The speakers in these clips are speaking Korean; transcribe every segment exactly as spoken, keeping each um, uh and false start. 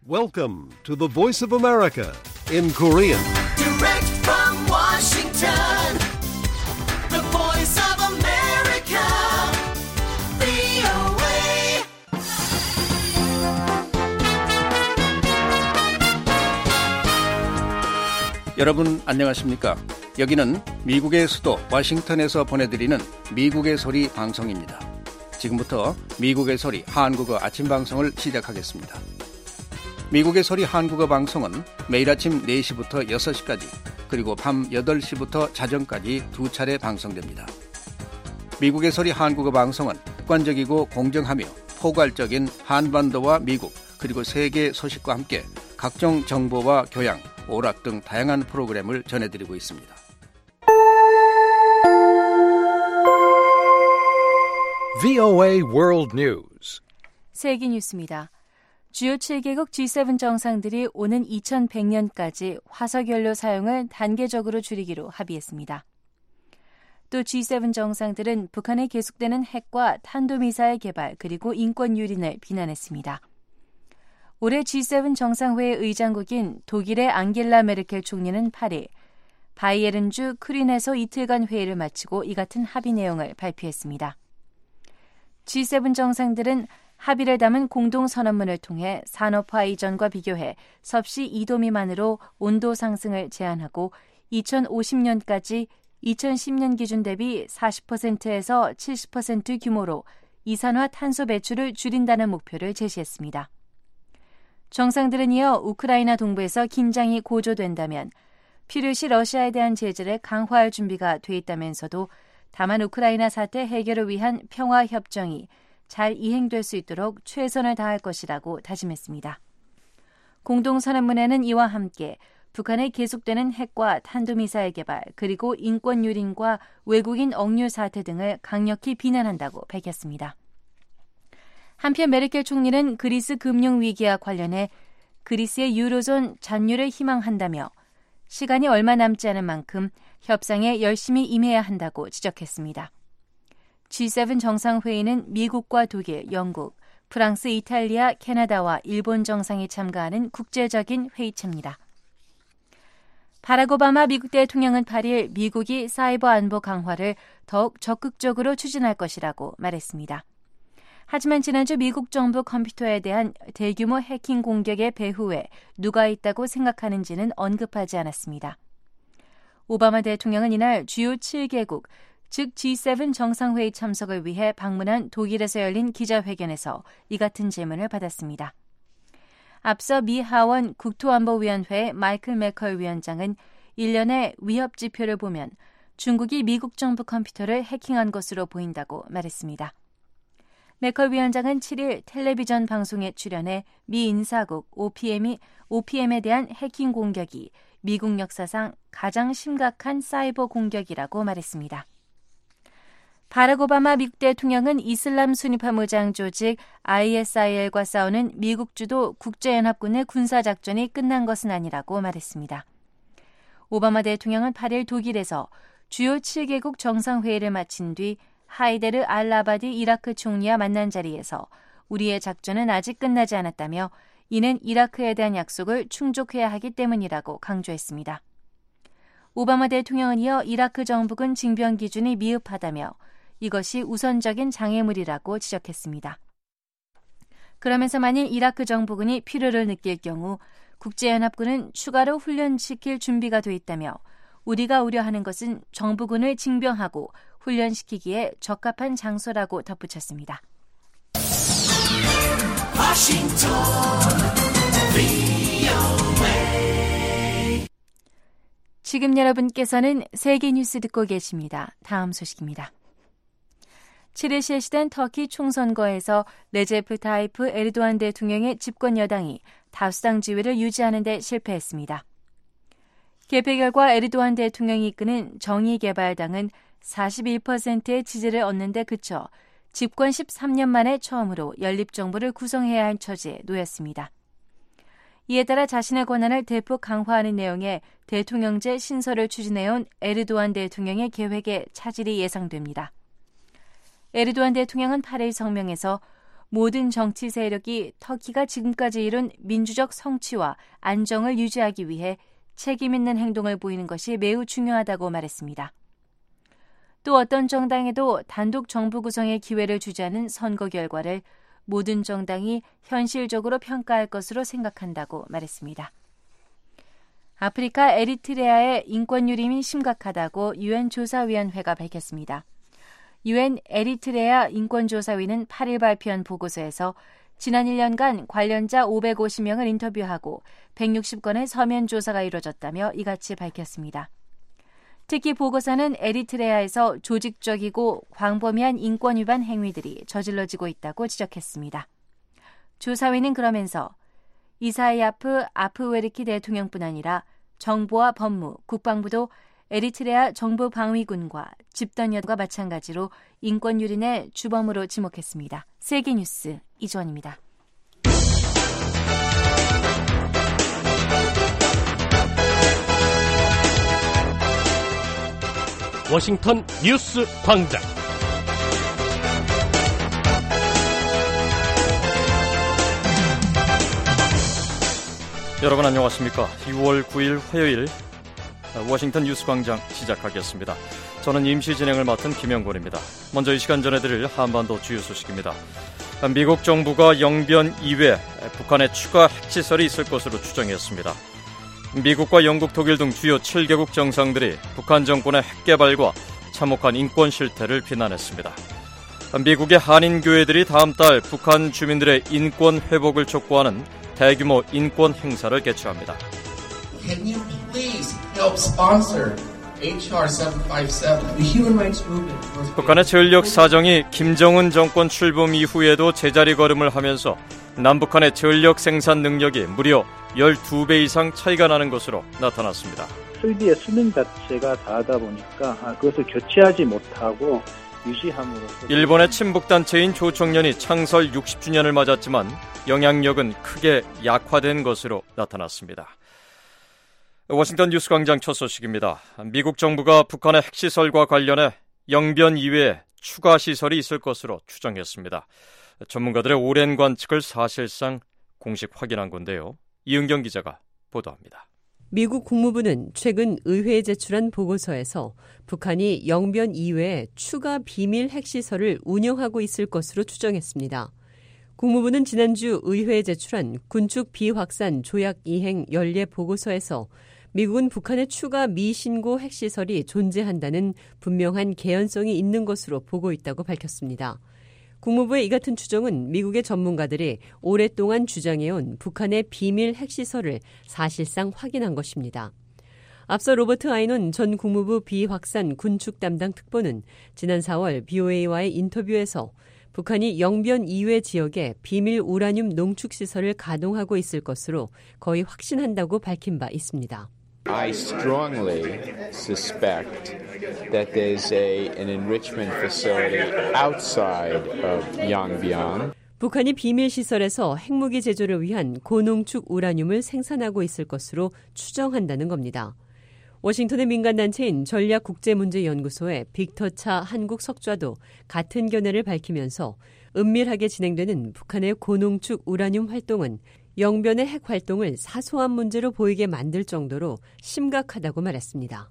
Welcome to the Voice of America in Korean. Direct from Washington, the Voice of America, 브이오에이. 여러분 안녕하십니까? 여기는 미국의 수도 워싱턴에서 보내드리는 미국의 소리 방송입니다. 지금부터 미국의 소리 한국어 아침 방송을 시작하겠습니다. 미국의 소리 한국어 방송은 매일 아침 네 시부터 여섯 시까지 그리고 밤 여덟 시부터 자정까지 두 차례 방송됩니다. 미국의 소리 한국어 방송은 객관적이고 공정하며 포괄적인 한반도와 미국 그리고 세계 소식과 함께 각종 정보와 교양, 오락 등 다양한 프로그램을 전해드리고 있습니다. 브이오에이 World News. 세계 뉴스입니다. 주요 칠 개국 지 세븐 정상들이 오는 이천백 년까지 화석연료 사용을 단계적으로 줄이기로 합의했습니다. 또 지 세븐 정상들은 북한에 계속되는 핵과 탄도미사일 개발 그리고 인권 유린을 비난했습니다. 올해 지 세븐 정상회의 의장국인 독일의 앙겔라 메르켈 총리는 팔 일 바이에른주 크린에서 이틀간 회의를 마치고 이 같은 합의 내용을 발표했습니다. 지 세븐 정상들은 합의를 담은 공동선언문을 통해 산업화 이전과 비교해 섭씨 이 도 미만으로 온도 상승을 제한하고 이천오십 년까지 이천십 년 기준 대비 사십 퍼센트에서 칠십 퍼센트 규모로 이산화탄소 배출을 줄인다는 목표를 제시했습니다. 정상들은 이어 우크라이나 동부에서 긴장이 고조된다면 필요시 러시아에 대한 제재를 강화할 준비가 돼 있다면서도 다만 우크라이나 사태 해결을 위한 평화협정이 잘 이행될 수 있도록 최선을 다할 것이라고 다짐했습니다. 공동선언문에는 이와 함께 북한의 계속되는 핵과 탄도미사일 개발 그리고 인권 유린과 외국인 억류 사태 등을 강력히 비난한다고 밝혔습니다. 한편 메르켈 총리는 그리스 금융위기와 관련해 그리스의 유로존 잔류를 희망한다며 시간이 얼마 남지 않은 만큼 협상에 열심히 임해야 한다고 지적했습니다. 지 세븐 정상회의는 미국과 독일, 영국, 프랑스, 이탈리아, 캐나다와 일본 정상이 참가하는 국제적인 회의체입니다. 바락 오바마 미국 대통령은 팔 일 미국이 사이버 안보 강화를 더욱 적극적으로 추진할 것이라고 말했습니다. 하지만 지난주 미국 정부 컴퓨터에 대한 대규모 해킹 공격의 배후에 누가 있다고 생각하는지는 언급하지 않았습니다. 오바마 대통령은 이날 주요 칠 개국, 즉 지 세븐 정상회의 참석을 위해 방문한 독일에서 열린 기자회견에서 이 같은 질문을 받았습니다. 앞서 미 하원 국토안보위원회 마이클 매컬 위원장은 일련의 위협 지표를 보면 중국이 미국 정부 컴퓨터를 해킹한 것으로 보인다고 말했습니다. 매컬 위원장은 칠 일 텔레비전 방송에 출연해 미 인사국 오피엠이, 오피엠에 대한 해킹 공격이 미국 역사상 가장 심각한 사이버 공격이라고 말했습니다. 바락 오바마 미국 대통령은 이슬람 순위파 무장 조직 아이에스아이엘과 싸우는 미국 주도 국제연합군의 군사작전이 끝난 것은 아니라고 말했습니다. 오바마 대통령은 팔 일 독일에서 주요 칠 개국 정상회의를 마친 뒤 하이데르 알-아바디 이라크 총리와 만난 자리에서 우리의 작전은 아직 끝나지 않았다며 이는 이라크에 대한 약속을 충족해야 하기 때문이라고 강조했습니다. 오바마 대통령은 이어 이라크 정부군 징병 기준이 미흡하다며 이것이 우선적인 장애물이라고 지적했습니다. 그러면서 만일 이라크 정부군이 필요를 느낄 경우 국제연합군은 추가로 훈련시킬 준비가 돼 있다며 우리가 우려하는 것은 정부군을 징병하고 훈련시키기에 적합한 장소라고 덧붙였습니다. 워싱턴, 브이오에이. 지금 여러분께서는 세계 뉴스 듣고 계십니다. 다음 소식입니다. 칠 일 실시된 터키 총선거에서 레제프 타이프 에르도안 대통령의 집권 여당이 다수당 지위를 유지하는 데 실패했습니다. 개표 결과 에르도안 대통령이 이끄는 정의개발당은 사십일 퍼센트의 지지를 얻는 데 그쳐 집권 십삼 년 만에 처음으로 연립정부를 구성해야 할 처지에 놓였습니다. 이에 따라 자신의 권한을 대폭 강화하는 내용의 대통령제 신설을 추진해온 에르도안 대통령의 계획에 차질이 예상됩니다. 에르도안 대통령은 팔 일 성명에서 모든 정치 세력이 터키가 지금까지 이룬 민주적 성취와 안정을 유지하기 위해 책임 있는 행동을 보이는 것이 매우 중요하다고 말했습니다. 또 어떤 정당에도 단독 정부 구성의 기회를 주지 않은 선거 결과를 모든 정당이 현실적으로 평가할 것으로 생각한다고 말했습니다. 아프리카 에리트레아의 인권 유림이 심각하다고 유엔 조사위원회가 밝혔습니다. 유엔 에리트레아 인권조사위는 팔 일 발표한 보고서에서 지난 일 년간 관련자 오백오십 명을 인터뷰하고 백육십 건의 서면 조사가 이루어졌다며 이같이 밝혔습니다. 특히 보고서는 에리트레아에서 조직적이고 광범위한 인권 위반 행위들이 저질러지고 있다고 지적했습니다. 조사위는 그러면서 이사이아프 아프웨르키 대통령뿐 아니라 정부와 법무, 국방부도 에리트레아 정부 방위군과 집단연과 마찬가지로 인권 유린의 주범으로 지목했습니다. 세계뉴스 이주원입니다. 워싱턴 뉴스 광장. 여러분 안녕하십니까? 유월 구일 화요일 워싱턴 뉴스 광장 시작하겠습니다. 저는 임시 진행을 맡은 김영곤입니다. 먼저 이 시간 전해드릴 한반도 주요 소식입니다. 미국 정부가 영변 이외 북한에 추가 핵시설이 있을 것으로 추정했습니다. 미국과 영국, 독일 등 주요 칠 개국 정상들이 북한 정권의 핵개발과 참혹한 인권 실태를 비난했습니다. 미국의 한인교회들이 다음 달 북한 주민들의 인권 회복을 촉구하는 대규모 인권 행사를 개최합니다. Can you please help sponsor 에이치알 칠백오십칠, the Human Rights Movement? 북한의 전력 사정이 김정은 정권 출범 이후에도 제자리 걸음을 하면서 남북한의 전력 생산 능력이 무려 열두 배 이상 차이가 나는 것으로 나타났습니다. 설비의 수명 자체가 다하다 보니까 그것을 교체하지 못하고 유지함으로써 일본의 친북단체인 조총련이 창설 육십 주년을 맞았지만 영향력은 크게 약화된 것으로 나타났습니다. 워싱턴 뉴스 광장 첫 소식입니다. 미국 정부가 북한의 핵시설과 관련해 영변 이외에 추가 시설이 있을 것으로 추정했습니다. 전문가들의 오랜 관측을 사실상 공식 확인한 건데요. 이은경 기자가 보도합니다. 미국 국무부는 최근 의회에 제출한 보고서에서 북한이 영변 이외에 추가 비밀 핵시설을 운영하고 있을 것으로 추정했습니다. 국무부는 지난주 의회에 제출한 군축 비확산 조약 이행 연례 보고서에서 미국은 북한의 추가 미신고 핵시설이 존재한다는 분명한 개연성이 있는 것으로 보고 있다고 밝혔습니다. 국무부의 이 같은 추정은 미국의 전문가들이 오랫동안 주장해온 북한의 비밀 핵시설을 사실상 확인한 것입니다. 앞서 로버트 아이논 전 국무부 비확산 군축 담당 특보는 지난 사월 브이오에이와의 인터뷰에서 북한이 영변 이외 지역에 비밀 우라늄 농축시설을 가동하고 있을 것으로 거의 확신한다고 밝힌 바 있습니다. I strongly suspect that there's a, an enrichment facility outside of Yongbyon. 북한이 비밀 시설에서 핵무기 제조를 위한 고농축 우라늄을 생산하고 있을 것으로 추정한다는 겁니다. 워싱턴의 민간단체인 전략국제문제연구소의 빅터 차 한국 석좌도 같은 견해를 밝히면서 은밀하게 진행되는 북한의 고농축 우라늄 활동은 영변의 핵 활동을 사소한 문제로 보이게 만들 정도로 심각하다고 말했습니다.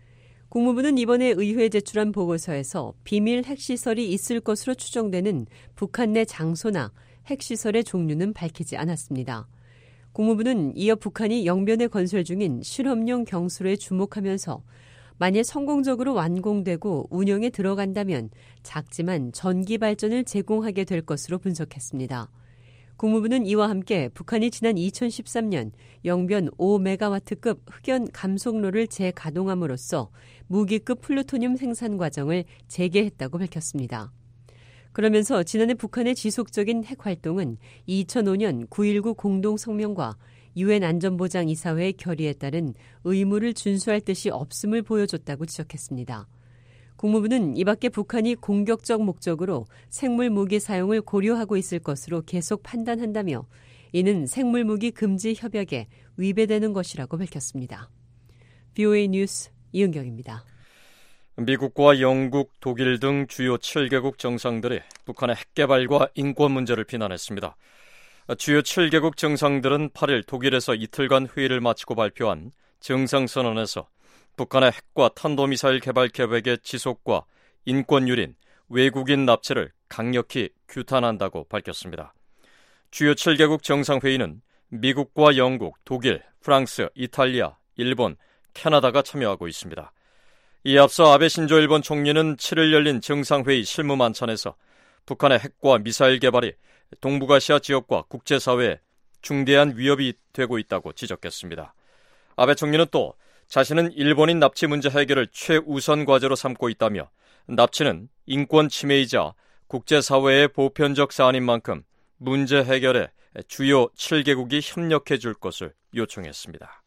국무부는 이번에 의회에 제출한 보고서에서 비밀 핵시설이 있을 것으로 추정되는 북한 내 장소나 핵시설의 종류는 밝히지 않았습니다. 국무부는 이어 북한이 영변에 건설 중인 실험용 경수로에 주목하면서 만일 성공적으로 완공되고 운영에 들어간다면 작지만 전기 발전을 제공하게 될 것으로 분석했습니다. 국무부는 이와 함께 북한이 지난 이천십삼 년 영변 오 메가와트급 흑연 감속로를 재가동함으로써 무기급 플루토늄 생산 과정을 재개했다고 밝혔습니다. 그러면서 지난해 북한의 지속적인 핵 활동은 이천오 년 구일구 공동성명과 유엔 안전보장이사회의 결의에 따른 의무를 준수할 뜻이 없음을 보여줬다고 지적했습니다. 국무부는 이 밖에 북한이 공격적 목적으로 생물무기 사용을 고려하고 있을 것으로 계속 판단한다며 이는 생물무기 금지 협약에 위배되는 것이라고 밝혔습니다. 브이오에이 뉴스 이은경입니다. 미국과 영국, 독일 등 주요 칠 개국 정상들이 북한의 핵개발과 인권 문제를 비난했습니다. 주요 칠 개국 정상들은 팔 일 독일에서 이틀간 회의를 마치고 발표한 정상선언에서 북한의 핵과 탄도미사일 개발 계획의 지속과 인권 유린, 외국인 납치를 강력히 규탄한다고 밝혔습니다. 주요 칠 개국 정상회의는 미국과 영국, 독일, 프랑스, 이탈리아, 일본, 캐나다가 참여하고 있습니다. 이에 앞서 아베 신조 일본 총리는 칠 일 열린 정상회의 실무 만찬에서 북한의 핵과 미사일 개발이 동북아시아 지역과 국제사회에 중대한 위협이 되고 있다고 지적했습니다. 아베 총리는 또 자신은 일본인 납치 문제 해결을 최우선 과제로 삼고 있다며 납치는 인권 침해이자 국제사회의 보편적 사안인 만큼 문제 해결에 주요 칠 개국이 협력해 줄 것을 요청했습니다.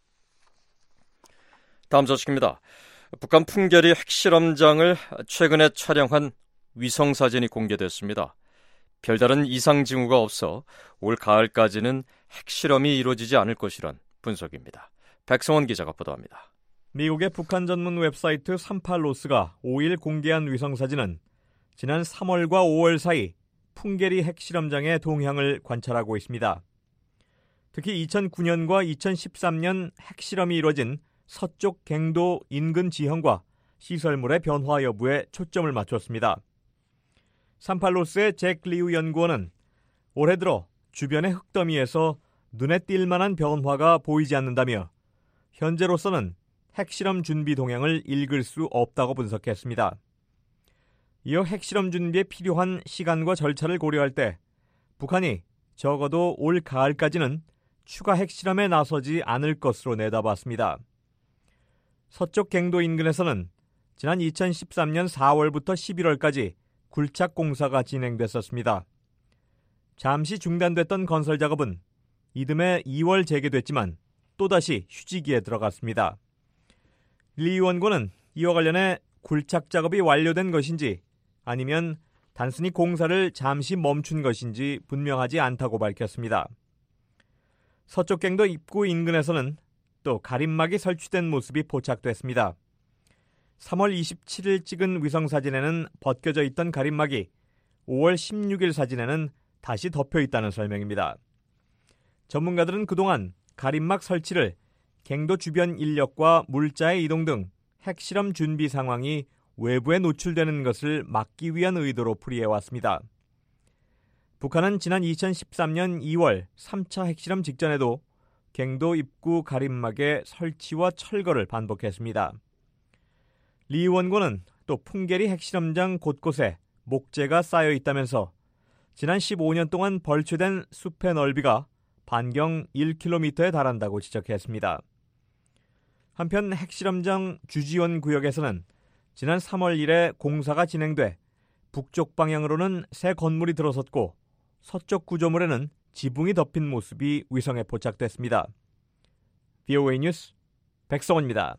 다음 소식입니다. 북한 풍계리 핵실험장을 최근에 촬영한 위성사진이 공개됐습니다. 별다른 이상 징후가 없어 올 가을까지는 핵실험이 이루어지지 않을 것이란 분석입니다. 백성원 기자가 보도합니다. 미국의 북한 전문 웹사이트 삼팔로스가 오 일 공개한 위성사진은 지난 삼월과 오월 사이 풍계리 핵실험장의 동향을 관찰하고 있습니다. 특히 이천구 년과 이천십삼 년 핵실험이 이루어진 서쪽 갱도 인근 지형과 시설물의 변화 여부에 초점을 맞췄습니다. 삼팔로스의 잭 리우 연구원은 올해 들어 주변의 흙더미에서 눈에 띌 만한 변화가 보이지 않는다며 현재로서는 핵실험 준비 동향을 읽을 수 없다고 분석했습니다. 이어 핵실험 준비에 필요한 시간과 절차를 고려할 때 북한이 적어도 올 가을까지는 추가 핵실험에 나서지 않을 것으로 내다봤습니다. 서쪽 갱도 인근에서는 지난 이천십삼 년 사월부터 십일월까지 굴착 공사가 진행됐었습니다. 잠시 중단됐던 건설 작업은 이듬해 이월 재개됐지만 또다시 휴지기에 들어갔습니다. 리 연구원은 이와 관련해 굴착 작업이 완료된 것인지 아니면 단순히 공사를 잠시 멈춘 것인지 분명하지 않다고 밝혔습니다. 서쪽 갱도 입구 인근에서는 또 가림막이 설치된 모습이 포착됐습니다. 삼월 이십칠 일 찍은 위성사진에는 벗겨져 있던 가림막이 오월 십육 일 사진에는 다시 덮여 있다는 설명입니다. 전문가들은 그동안 가림막 설치를 갱도 주변 인력과 물자의 이동 등 핵실험 준비 상황이 외부에 노출되는 것을 막기 위한 의도로 풀이해왔습니다. 북한은 지난 이천십삼 년 이월 삼 차 핵실험 직전에도 갱도 입구 가림막의 설치와 철거를 반복했습니다. 리 원고는 또 풍계리 핵실험장 곳곳에 목재가 쌓여 있다면서 지난 십오 년 동안 벌초된 숲의 넓이가 반경 일 킬로미터에 달한다고 지적했습니다. 한편 핵실험장 주지원 구역에서는 지난 삼월 일에 공사가 진행돼 북쪽 방향으로는 새 건물이 들어섰고 서쪽 구조물에는 지붕이 덮인 모습이 위성에 포착됐습니다. 브이오에이 뉴스 백성원입니다.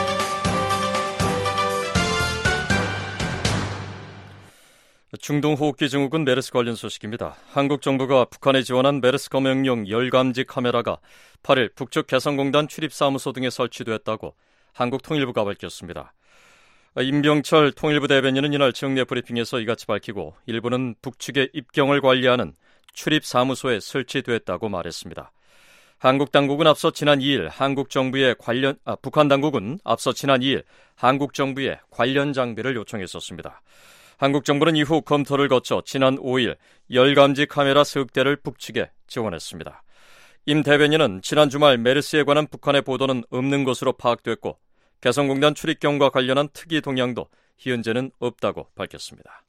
중동호흡기 증후군 메르스 관련 소식입니다. 한국 정부가 북한에 지원한 메르스 검역용 열감지 카메라가 팔 일 북측 개성공단 출입사무소 등에 설치됐다고 한국 통일부가 밝혔습니다. 임병철 통일부 대변인은 이날 정례 브리핑에서 이같이 밝히고 일부는 북측의 입경을 관리하는 출입사무소에 설치됐다고 말했습니다. 한국 당국은 앞서 지난 이 일 한국 정부의 관련 아, 북한 당국은 앞서 지난 이 일 한국 정부에 관련 장비를 요청했었습니다. 한국 정부는 이후 검토를 거쳐 지난 오 일 열감지 카메라 석 대를 북측에 지원했습니다. 임 대변인은 지난 주말 메르스에 관한 북한의 보도는 없는 것으로 파악됐고 개성공단 출입경과 관련한 특이 동향도 현재는 없다고 밝혔습니다.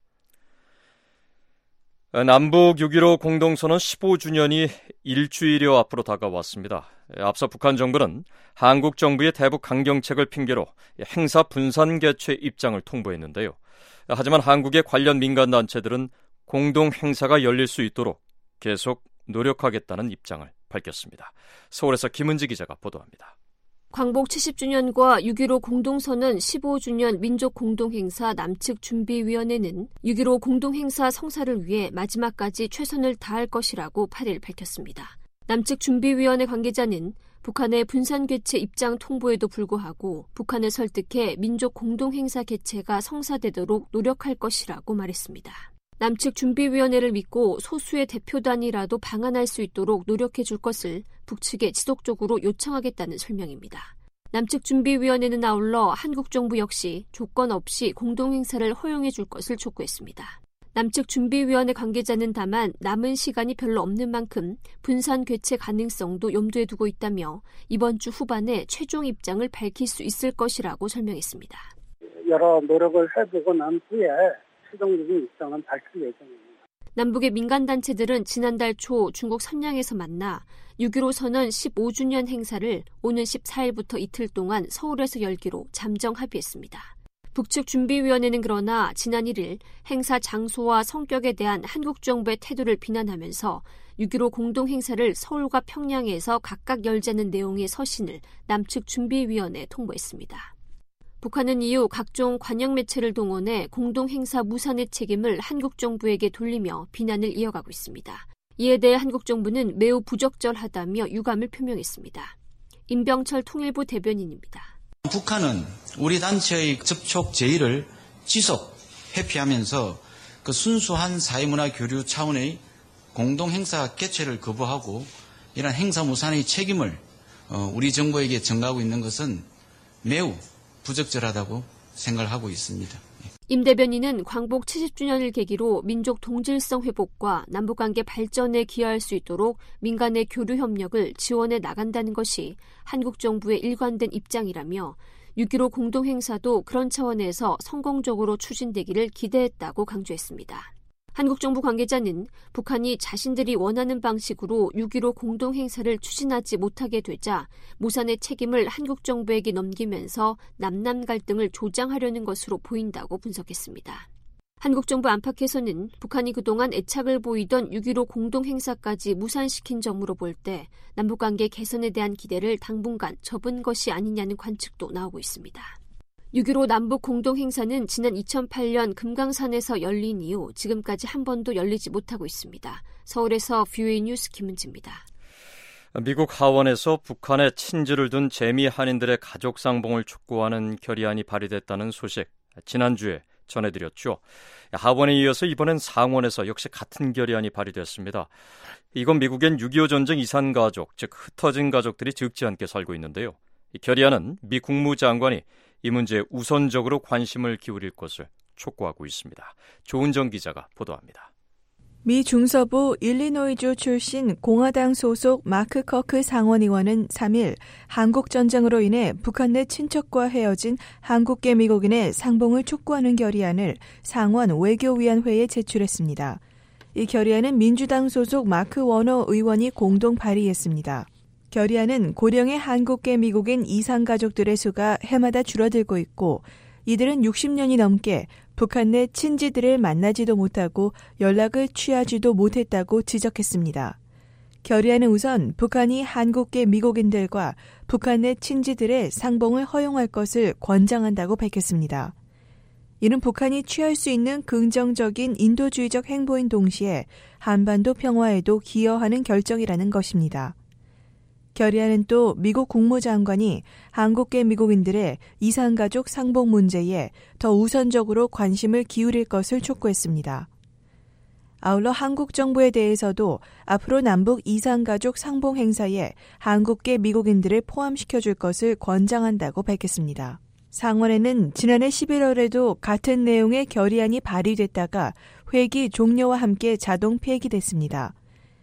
남북 육 일오 공동선언 십오 주년이 일주일여 앞으로 다가왔습니다. 앞서 북한 정부는 한국 정부의 대북 강경책을 핑계로 행사 분산 개최 입장을 통보했는데요. 하지만 한국의 관련 민간단체들은 공동 행사가 열릴 수 있도록 계속 노력하겠다는 입장을 밝혔습니다. 서울에서 김은지 기자가 보도합니다. 광복 칠십 주년과 육 일오 공동선언 십오 주년 민족공동행사 남측준비위원회는 육 일오 공동행사 성사를 위해 마지막까지 최선을 다할 것이라고 팔 일 밝혔습니다. 남측준비위원회 관계자는 북한의 분산 개최 입장 통보에도 불구하고 북한을 설득해 민족 공동행사 개최가 성사되도록 노력할 것이라고 말했습니다. 남측 준비위원회를 믿고 소수의 대표단이라도 방한할 수 있도록 노력해 줄 것을 북측에 지속적으로 요청하겠다는 설명입니다. 남측 준비위원회는 아울러 한국 정부 역시 조건 없이 공동행사를 허용해 줄 것을 촉구했습니다. 남측 준비위원회 관계자는 다만 남은 시간이 별로 없는 만큼 분산 개최 가능성도 염두에 두고 있다며 이번 주 후반에 최종 입장을 밝힐 수 있을 것이라고 설명했습니다. 여러 노력을 해보고 난 후에 최종적인 입장은 밝힐 예정입니다. 남북의 민간단체들은 지난달 초 중국 선양에서 만나 육점일오 선언 십오 주년 행사를 오는 십사 일부터 이틀 동안 서울에서 열기로 잠정 합의했습니다. 북측 준비위원회는 그러나 지난 일 일 행사 장소와 성격에 대한 한국 정부의 태도를 비난하면서 육점일오 공동행사를 서울과 평양에서 각각 열자는 내용의 서신을 남측 준비위원회에 통보했습니다. 북한은 이후 각종 관영 매체를 동원해 공동행사 무산의 책임을 한국 정부에게 돌리며 비난을 이어가고 있습니다. 이에 대해 한국 정부는 매우 부적절하다며 유감을 표명했습니다. 임병철 통일부 대변인입니다. 북한은 우리 단체의 접촉 제의를 지속 회피하면서 그 순수한 사회문화 교류 차원의 공동행사 개최를 거부하고 이런 행사 무산의 책임을 우리 정부에게 전가하고 있는 것은 매우 부적절하다고 생각을 하고 있습니다. 임 대변인은 광복 칠십 주년을 계기로 민족 동질성 회복과 남북관계 발전에 기여할 수 있도록 민간의 교류 협력을 지원해 나간다는 것이 한국 정부의 일관된 입장이라며 육점일오 공동행사도 그런 차원에서 성공적으로 추진되기를 기대했다고 강조했습니다. 한국 정부 관계자는 북한이 자신들이 원하는 방식으로 육점일오 공동행사를 추진하지 못하게 되자 무산의 책임을 한국 정부에게 넘기면서 남남 갈등을 조장하려는 것으로 보인다고 분석했습니다. 한국 정부 안팎에서는 북한이 그동안 애착을 보이던 육점일오 공동행사까지 무산시킨 점으로 볼 때 남북관계 개선에 대한 기대를 당분간 접은 것이 아니냐는 관측도 나오고 있습니다. 육점일오 남북 공동행사는 지난 이천팔 년 금강산에서 열린 이후 지금까지 한 번도 열리지 못하고 있습니다. 서울에서 뷰이 뉴스 김은지입니다. 미국 하원에서 북한에 친지를 둔 재미 한인들의 가족 상봉을 촉구하는 결의안이 발의됐다는 소식 지난주에 전해드렸죠. 하원에 이어서 이번엔 상원에서 역시 같은 결의안이 발의됐습니다. 이건 미국엔 육점이오 전쟁 이산 가족, 즉 흩어진 가족들이 적지 않게 살고 있는데요. 이 결의안은 미 국무장관이 이 문제에 우선적으로 관심을 기울일 것을 촉구하고 있습니다. 조은정 기자가 보도합니다. 미 중서부 일리노이주 출신 공화당 소속 마크 커크 상원의원은 삼 일 한국전쟁으로 인해 북한 내 친척과 헤어진 한국계 미국인의 상봉을 촉구하는 결의안을 상원 외교위원회에 제출했습니다. 이 결의안은 민주당 소속 마크 워너 의원이 공동 발의했습니다. 결의안은 고령의 한국계 미국인 이산 가족들의 수가 해마다 줄어들고 있고 이들은 육십 년이 넘게 북한 내 친지들을 만나지도 못하고 연락을 취하지도 못했다고 지적했습니다. 결의안은 우선 북한이 한국계 미국인들과 북한 내 친지들의 상봉을 허용할 것을 권장한다고 밝혔습니다. 이는 북한이 취할 수 있는 긍정적인 인도주의적 행보인 동시에 한반도 평화에도 기여하는 결정이라는 것입니다. 결의안은 또 미국 국무장관이 한국계 미국인들의 이산가족 상봉 문제에 더 우선적으로 관심을 기울일 것을 촉구했습니다. 아울러 한국 정부에 대해서도 앞으로 남북 이산가족 상봉 행사에 한국계 미국인들을 포함시켜줄 것을 권장한다고 밝혔습니다. 상원에는 지난해 십일월에도 같은 내용의 결의안이 발의됐다가 회기 종료와 함께 자동 폐기됐습니다.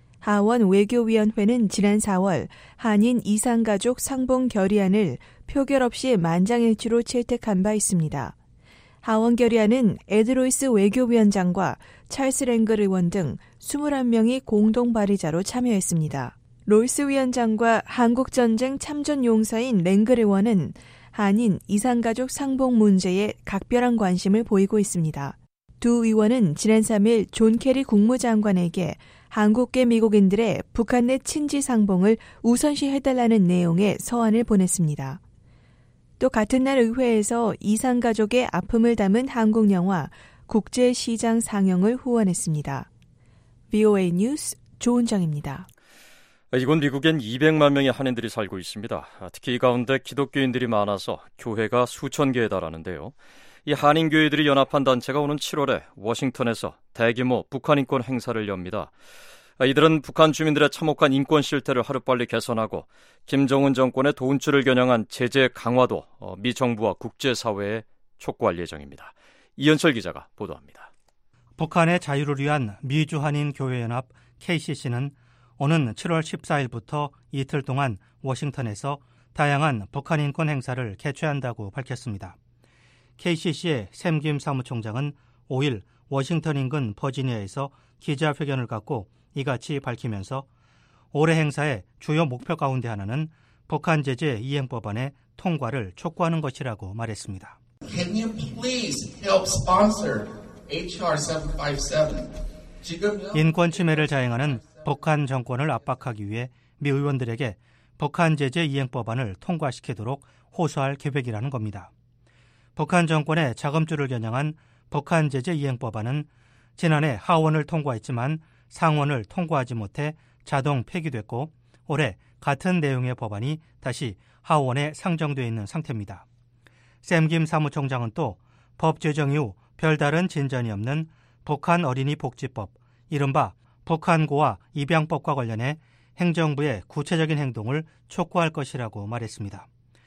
하원 외교위원회는 지난 사월 한인 이산가족 상봉 결의안을 표결 없이 만장일치로 채택한 바 있습니다. 하원 결의안은 에드 로이스 외교위원장과 찰스 랭글 의원 등 이십일 명이 공동 발의자로 참여했습니다. 로이스 위원장과 한국전쟁 참전 용사인 랭글 의원은 한인 이산가족 상봉 문제에 각별한 관심을 보이고 있습니다. 두 의원은 지난 삼 일 존 케리 국무장관에게 한국계 미국인들의 북한 내 친지 상봉을 우선시 해달라는 내용의 서한을 보냈습니다. 또 같은 날 의회에서 이산 가족의 아픔을 담은 한국 영화 국제시장 상영을 후원했습니다. 브이오에이 뉴스 조은정입니다. 이곳 미국엔 이백만 명의 한인들이 살고 있습니다. 특히 이 가운데 기독교인들이 많아서 교회가 수천 개에 달하는데요. 이 한인교회들이 연합한 단체가 오는 칠월에 워싱턴에서 대규모 북한인권 행사를 엽니다. 이들은 북한 주민들의 참혹한 인권 실태를 하루빨리 개선하고 김정은 정권의 돈줄을 겨냥한 제재 강화도 미 정부와 국제사회에 촉구할 예정입니다. 이현철 기자가 보도합니다. 북한의 자유를 위한 미주한인교회연합 케이씨씨는 오는 칠월 십사일부터 이틀 동안 워싱턴에서 다양한 북한 인권 행사를 개최한다고 밝혔습니다. 케이씨씨의 샘김 사무총장은 오일 워싱턴 인근 버지니아에서 기자회견을 갖고 이같이 밝히면서 올해 행사의 주요 목표 가운데 하나는 북한 제재 이행 법안의 통과를 촉구하는 것이라고 말했습니다. Can you please help sponsor 에이치알 칠백오십칠? 지금요? 인권 침해를 자행하는 북한 정권을 압박하기 위해 미 의원들에게 북한 제재 이행 법안을 통과시키도록 호소할 계획이라는 겁니다. 북한 정권의 자금줄을 겨냥한 북한 제재 이행 법안은 지난해 하원을 통과했지만 상원을 통과하지 못해 자동 폐기됐고 올해 같은 내용의 법안이 다시 하원에 상정돼 있는 상태입니다. 샘김 사무총장은 또 법 제정 이후 별다른 진전이 없는 북한 어린이 복지법, 이른바 북한고아 입양법과 관련해 행정부의 구체적인 행동을 촉구할 것이라고 말했습니다.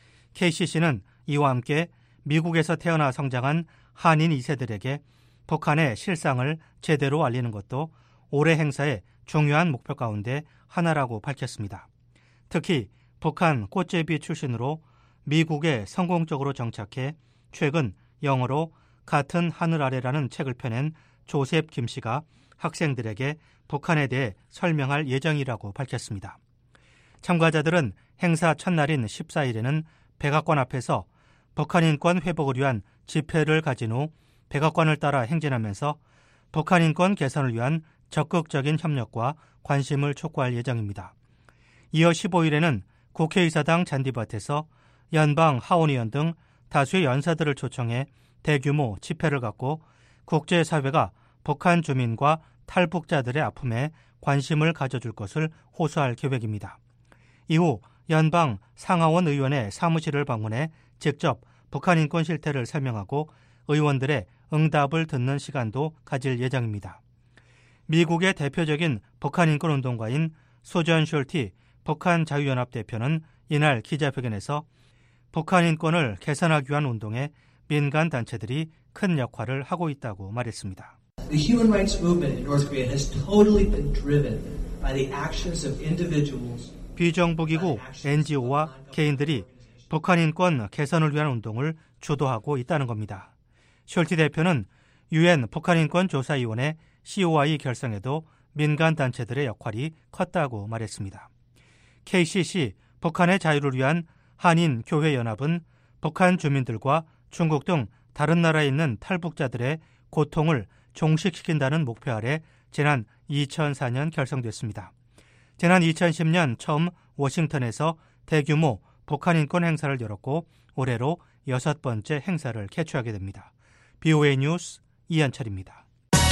케이씨씨는 이와 함께 미국에서 태어나 성장한 한인 이 세들에게 북한의 실상을 제대로 알리는 것도 올해 행사의 중요한 목표 가운데 하나라고 밝혔습니다. 특히 북한 꽃제비 출신으로 미국에 성공적으로 정착해 최근 영어로 같은 하늘 아래라는 책을 펴낸 조셉 김 씨가 학생들에게 북한에 대해 설명할 예정이라고 밝혔습니다. 참가자들은 행사 첫날인 십사일에는 백악관 앞에서 북한 인권 회복을 위한 집회를 가진 후 백악관을 따라 행진하면서 북한 인권 개선을 위한 적극적인 협력과 관심을 촉구할 예정입니다. 이어 십오일에는 국회의사당 잔디밭에서 연방 하원의원 등 다수의 연사들을 초청해 대규모 집회를 갖고 국제사회가 북한 주민과 탈북자들의 아픔에 관심을 가져줄 것을 호소할 계획입니다. 이후 연방 상하원 의원의 사무실을 방문해 직접 북한 인권 실태를 설명하고 의원들의 응답을 듣는 시간도 가질 예정입니다. 미국의 대표적인 북한 인권 운동가인 수전 숄티 북한 자유연합 대표는 이날 기자회견에서 북한 인권을 개선하기 위한 운동에 민간 단체들이 큰 역할을 하고 있다고 말했습니다. The human rights movement in North Korea has totally been driven by the actions of individuals. 비정부기구 엔지오와 개인들이 북한 인권 개선을 위한 운동을 주도하고 있다는 겁니다. 숄티 대표는 유엔 북한인권조사위원회 씨오아이 결성에도 민간 단체들의 역할이 컸다고 말했습니다. 케이씨씨 북한의 자유를 위한 한인 교회연합은 북한 주민들과 중국 등 다른 나라에 있는 탈북자들의 고통을 종식시킨다는 목표 아래 지난 이천사년 결성됐습니다. 지난 이천십년 처음 워싱턴에서 대규모 북한 인권 행사를 열었고 올해로 여섯 번째 행사를 개최하게 됩니다. 비오에이 뉴스 이현철입니다.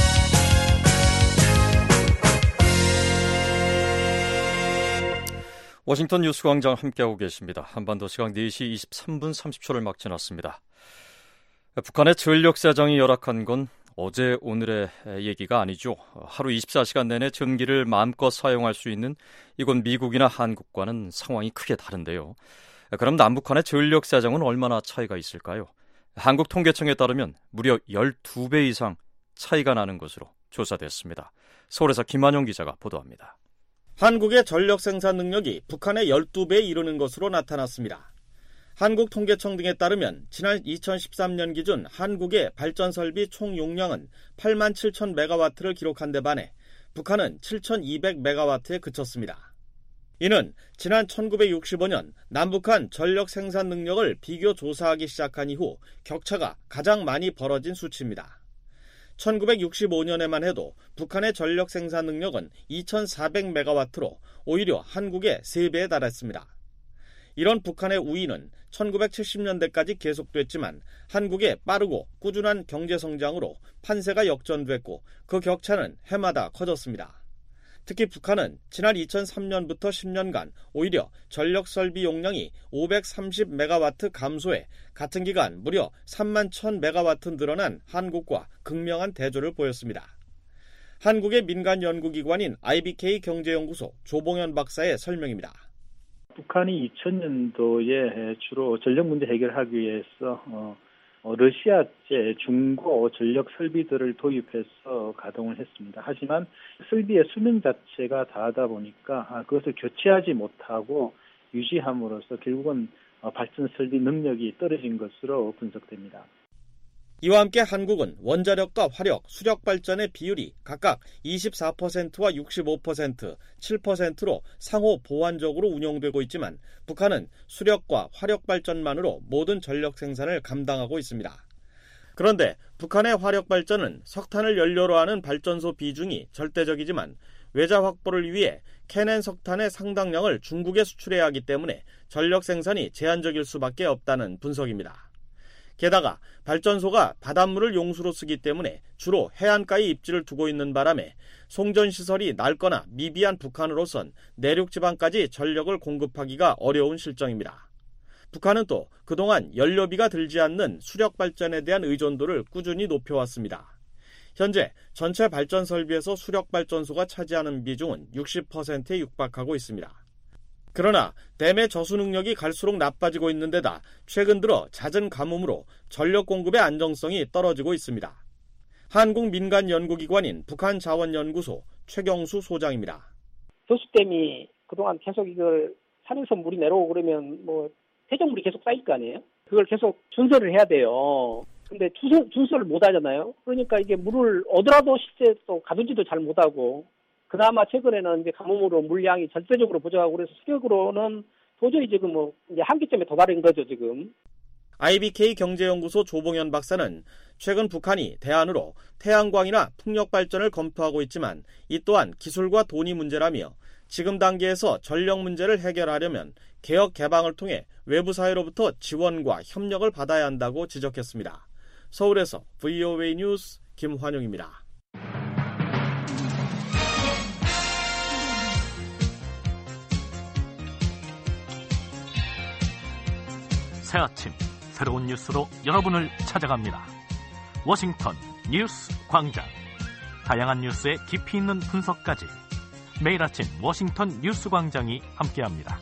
워싱턴 뉴스광장 함께하고 계십니다. 한반도 시각 네 시 이십삼 분 삼십 초를 막 지났습니다. 북한의 전력사정이 열악한 건 어제 오늘의 얘기가 아니죠. 하루 이십사 시간 내내 전기를 마음껏 사용할 수 있는 이곳 미국이나 한국과는 상황이 크게 다른데요. 그럼 남북한의 전력사정은 얼마나 차이가 있을까요? 한국통계청에 따르면 무려 열두 배 이상 차이가 나는 것으로 조사됐습니다. 서울에서 김한용 기자가 보도합니다. 한국의 전력 생산 능력이 북한의 열두 배에 이르는 것으로 나타났습니다. 한국통계청 등에 따르면 지난 이천십삼년 기준 한국의 발전설비 총 용량은 팔만 칠천 메가와트를 기록한 데 반해 북한은 칠천이백 메가와트에 그쳤습니다. 이는 지난 천구백육십오년 남북한 전력 생산 능력을 비교 조사하기 시작한 이후 격차가 가장 많이 벌어진 수치입니다. 천구백육십오년에만 해도 북한의 전력 생산 능력은 이천사백 메가와트로 오히려 한국의 세 배에 달했습니다. 이런 북한의 우위는 천구백칠십년대까지 계속됐지만 한국의 빠르고 꾸준한 경제 성장으로 판세가 역전됐고 그 격차는 해마다 커졌습니다. 특히 북한은 지난 이천삼 년부터 십 년간 오히려 전력 설비 용량이 오백삼십 메가와트 감소해 같은 기간 무려 삼만 천 메가와트 늘어난 한국과 극명한 대조를 보였습니다. 한국의 민간 연구기관인 아이비케이 경제연구소 조봉현 박사의 설명입니다. 북한이 이천 년도에 주로 전력 문제 해결하기 위해서 어, 러시아제 중고 전력 설비들을 도입해서 가동을 했습니다. 하지만 설비의 수명 자체가 다하다 보니까 그것을 교체하지 못하고 유지함으로써 결국은 발전 설비 능력이 떨어진 것으로 분석됩니다. 이와 함께 한국은 원자력과 화력, 수력 발전의 비율이 각각 이십사 퍼센트와 육십오 퍼센트, 칠 퍼센트로 상호 보완적으로 운용되고 있지만 북한은 수력과 화력 발전만으로 모든 전력 생산을 감당하고 있습니다. 그런데 북한의 화력 발전은 석탄을 연료로 하는 발전소 비중이 절대적이지만 외자 확보를 위해 캐넨 석탄의 상당량을 중국에 수출해야 하기 때문에 전력 생산이 제한적일 수밖에 없다는 분석입니다. 게다가 발전소가 바닷물을 용수로 쓰기 때문에 주로 해안가에 입지를 두고 있는 바람에 송전시설이 낡거나 미비한 북한으로선 내륙지방까지 전력을 공급하기가 어려운 실정입니다. 북한은 또 그동안 연료비가 들지 않는 수력 발전에 대한 의존도를 꾸준히 높여왔습니다. 현재 전체 발전 설비에서 수력 발전소가 차지하는 비중은 육십 퍼센트에 육박하고 있습니다. 그러나 댐의 저수 능력이 갈수록 나빠지고 있는 데다 최근 들어 잦은 가뭄으로 전력 공급의 안정성이 떨어지고 있습니다. 한국민간연구기관인 북한자원연구소 최경수 소장입니다. 저수댐이 그동안 계속 이걸 산에서 물이 내려오고 그러면 뭐 해적물이 계속 쌓일 거 아니에요? 그걸 계속 준설을 해야 돼요. 근데 준설, 준설을 못 하잖아요. 그러니까 이게 물을 얻으라도 실제 또 가두지도 잘 못하고 그나마 최근에는 이제 가뭄으로 물량이 절대적으로 부족하고 그래서 수력으로는 도저히 지금 뭐 이제 한계점에 도달한 거죠, 지금. 아이비케이 경제연구소 조봉현 박사는 최근 북한이 대안으로 태양광이나 풍력 발전을 검토하고 있지만 이 또한 기술과 돈이 문제라며 지금 단계에서 전력 문제를 해결하려면 개혁 개방을 통해 외부 사회로부터 지원과 협력을 받아야 한다고 지적했습니다. 서울에서 브이오에이 뉴스 김환용입니다. 새 아침 새로운 뉴스로 여러분을 찾아갑니다. 워싱턴 뉴스 광장. 다양한 뉴스의 깊이 있는 분석까지 매일 아침 워싱턴 뉴스 광장이 함께합니다.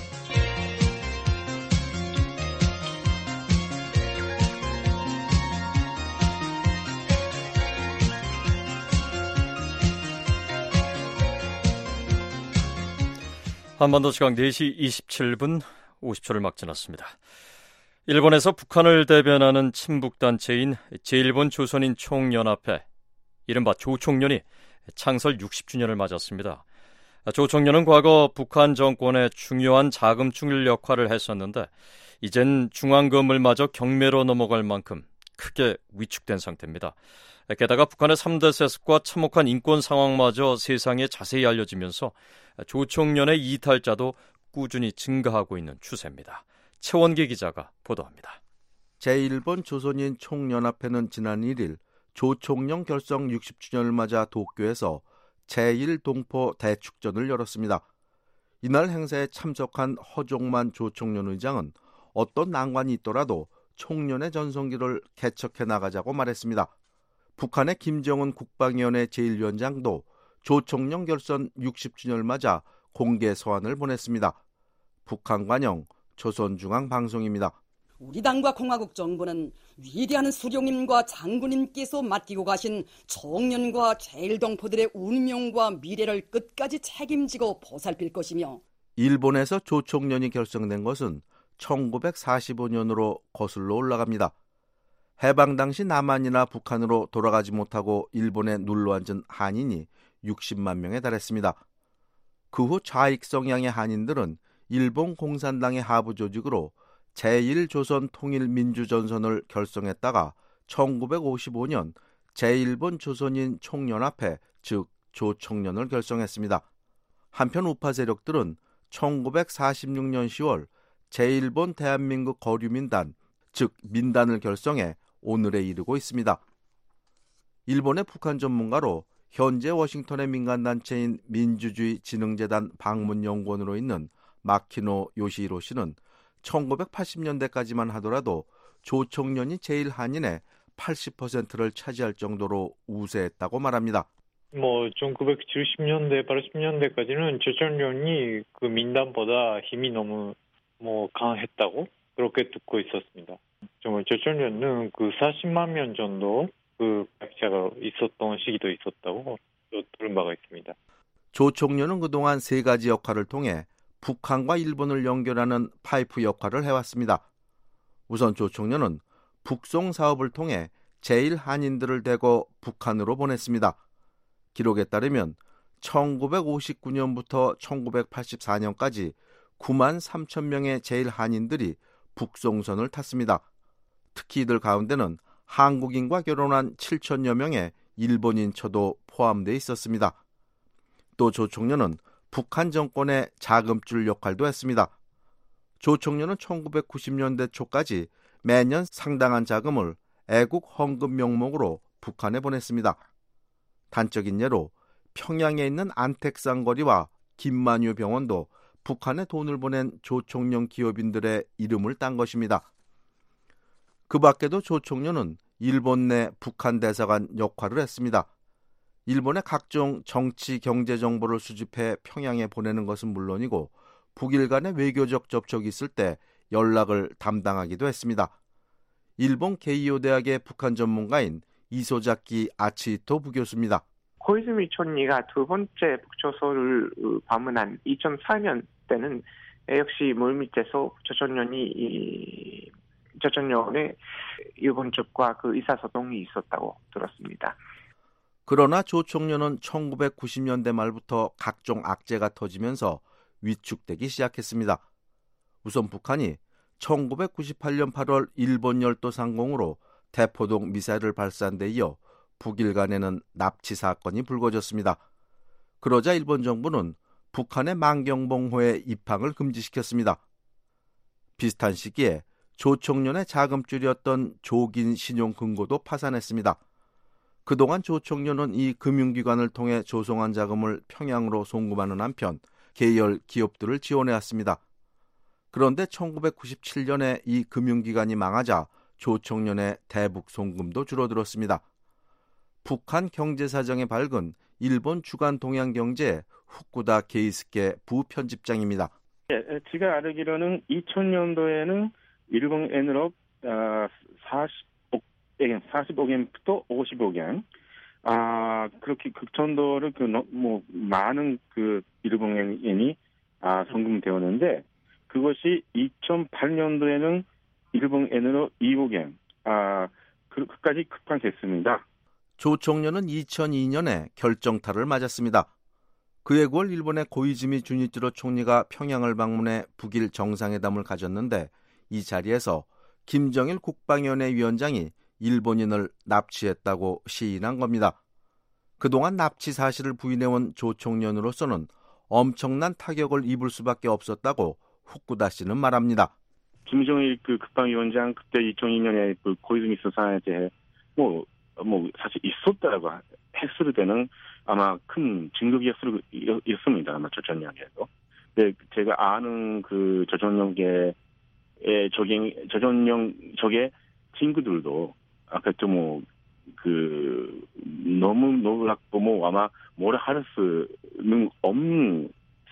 한반도 시각 네 시 이십칠 분 오십 초를 막 지났습니다. 일본에서 북한을 대변하는 친북단체인 제일본 조선인 총연합회, 이른바 조총련이 창설 육십 주년을 맞았습니다. 조총련은 과거 북한 정권의 중요한 자금충일 역할을 했었는데 이젠 중앙금을마저 경매로 넘어갈 만큼 크게 위축된 상태입니다. 게다가 북한의 삼 대 세습과 참혹한 인권 상황마저 세상에 자세히 알려지면서 조총련의 이탈자도 꾸준히 증가하고 있는 추세입니다. 최원기 기자가 보도합니다. 제일본 조선인 총연합회는 지난 일 일 조총련 결성 육십 주년을 맞아 도쿄에서 제일 동포 대축전을 열었습니다. 이날 행사에 참석한 허종만 조총련 의장은 어떤 난관이 있더라도 총련의 전성기를 개척해 나가자고 말했습니다. 북한의 김정은 국방위원회 제일 위원장도 조총련 결성 육십 주년을 맞아 공개 서한을 보냈습니다. 북한 관영 조선중앙방송입니다. 우리 당과 공화국 정부는 위대한 수령님과 장군님께서 맡기고 가신 총련과 제일동포들의 운명과 미래를 끝까지 책임지고 보살필 것이며 일본에서 조총련이 결성된 것은 천구백사십오 년으로 거슬러 올라갑니다. 해방 당시 남한이나 북한으로 돌아가지 못하고 일본에 눌러앉은 한인이 육십만 명에 달했습니다. 그 후 좌익 성향의 한인들은 일본 공산당의 하부 조직으로 제일 조선 통일민주전선을 결성했다가 천구백오십오 년 제일본 조선인 총연합회, 즉 조총련을 결성했습니다. 한편 우파 세력들은 천구백사십육 년 시월 제일본 대한민국 거류민단, 즉 민단을 결성해 오늘에 이르고 있습니다. 일본의 북한 전문가로 현재 워싱턴의 민간단체인 민주주의 진흥재단 방문연구원으로 있는 마키노 요시히로 씨는 천구백팔십 년대까지만 하더라도 조총련이 제일 한인의 팔십 퍼센트를 차지할 정도로 우세했다고 말합니다. 뭐 천구백칠십 년대, 팔십 년대까지는 조총련이 그 민단보다 힘이 너무 뭐 강했다고 그렇게 듣고 있었습니다. 정말 조총련은 그 사십만 명 정도 그 각자가 있었던 시기도 있었다고 들은 바가 있습니다. 조총련은 그동안 세 가지 역할을 통해 북한과 일본을 연결하는 파이프 역할을 해왔습니다. 우선 조총련은 북송 사업을 통해 제일 한인들을 대거 북한으로 보냈습니다. 기록에 따르면 천구백오십구 년부터 천구백팔십사 년까지 구만 삼천 명의 제일 한인들이 북송선을 탔습니다. 특히 이들 가운데는 한국인과 결혼한 칠천여 명의 일본인처도 포함되어 있었습니다. 또 조총련은 북한 정권의 자금줄 역할도 했습니다. 조총련은 천구백구십 년대 초까지 매년 상당한 자금을 애국 헌금 명목으로 북한에 보냈습니다. 단적인 예로 평양에 있는 안택산 거리와 김만유 병원도 북한에 돈을 보낸 조총련 기업인들의 이름을 딴 것입니다. 그 밖에도 조총련은 일본 내 북한 대사관 역할을 했습니다. 일본의 각종 정치, 경제 정보를 수집해 평양에 보내는 것은 물론이고 북일 간의 외교적 접촉이 있을 때 연락을 담당하기도 했습니다. 일본 게이오 대학의 북한 전문가인 이소자키 아치히토 부교수입니다. 고이즈미 총리가 두 번째 북조선을 방문한 이천사 년 때는 역시 물밑에서 조총련이 조총련의 일본 측과 그 의사소통이 있었다고 들었습니다. 그러나 조총련은 천구백구십 년대 말부터 각종 악재가 터지면서 위축되기 시작했습니다. 우선 북한이 천구백구십팔 년 팔월 일본 열도 상공으로 대포동 미사일을 발사한 데 이어 북일 간에는 납치 사건이 불거졌습니다. 그러자 일본 정부는 북한의 만경봉호의 입항을 금지시켰습니다. 비슷한 시기에 조총련의 자금줄이었던 조긴 신용금고도 파산했습니다. 그동안 조총련은 이 금융기관을 통해 조성한 자금을 평양으로 송금하는 한편 계열 기업들을 지원해왔습니다. 그런데 천구백구십칠 년에 이 금융기관이 망하자 조총련의 대북 송금도 줄어들었습니다. 북한 경제사정에 밝은 일본 주간 동양경제 후쿠다 게이스케 부편집장입니다. 예, 제가 알기로는 이천 년도에는 일본 엔으로 사십억 엔부터 오십억 엔, 아 그렇게 그 정도를 그 뭐 많은 그 일본 엔이 아 송금되었는데 그것이 이천팔 년도에는 일본 엔으로 이억 엔, 아 그까지 급감했습니다. 조총련은 이천이 년에 결정타를 맞았습니다. 그해 구월 일본의 고이즈미 주니치로 총리가 평양을 방문해 북일 정상회담을 가졌는데 이 자리에서 김정일 국방위원회 위원장이 일본인을 납치했다고 시인한 겁니다. 그동안 납치 사실을 부인해온 조총련으로서는 엄청난 타격을 입을 수밖에 없었다고 후쿠다 씨는 말합니다. 김정일 그 국방위원장 그때 이천이 년에 그 고이즈미 수상에 대해 뭐, 뭐 사실 있었다라고 했을 때는 아마 큰 증거였습니다. 아마 조총련에도. 근데 제가 아는 그 조총련계의 적인 조총련 적의 친구들도 아까 좀 뭐 그 너무 놀랍고 뭐 아마 뭐라 할 수는 없는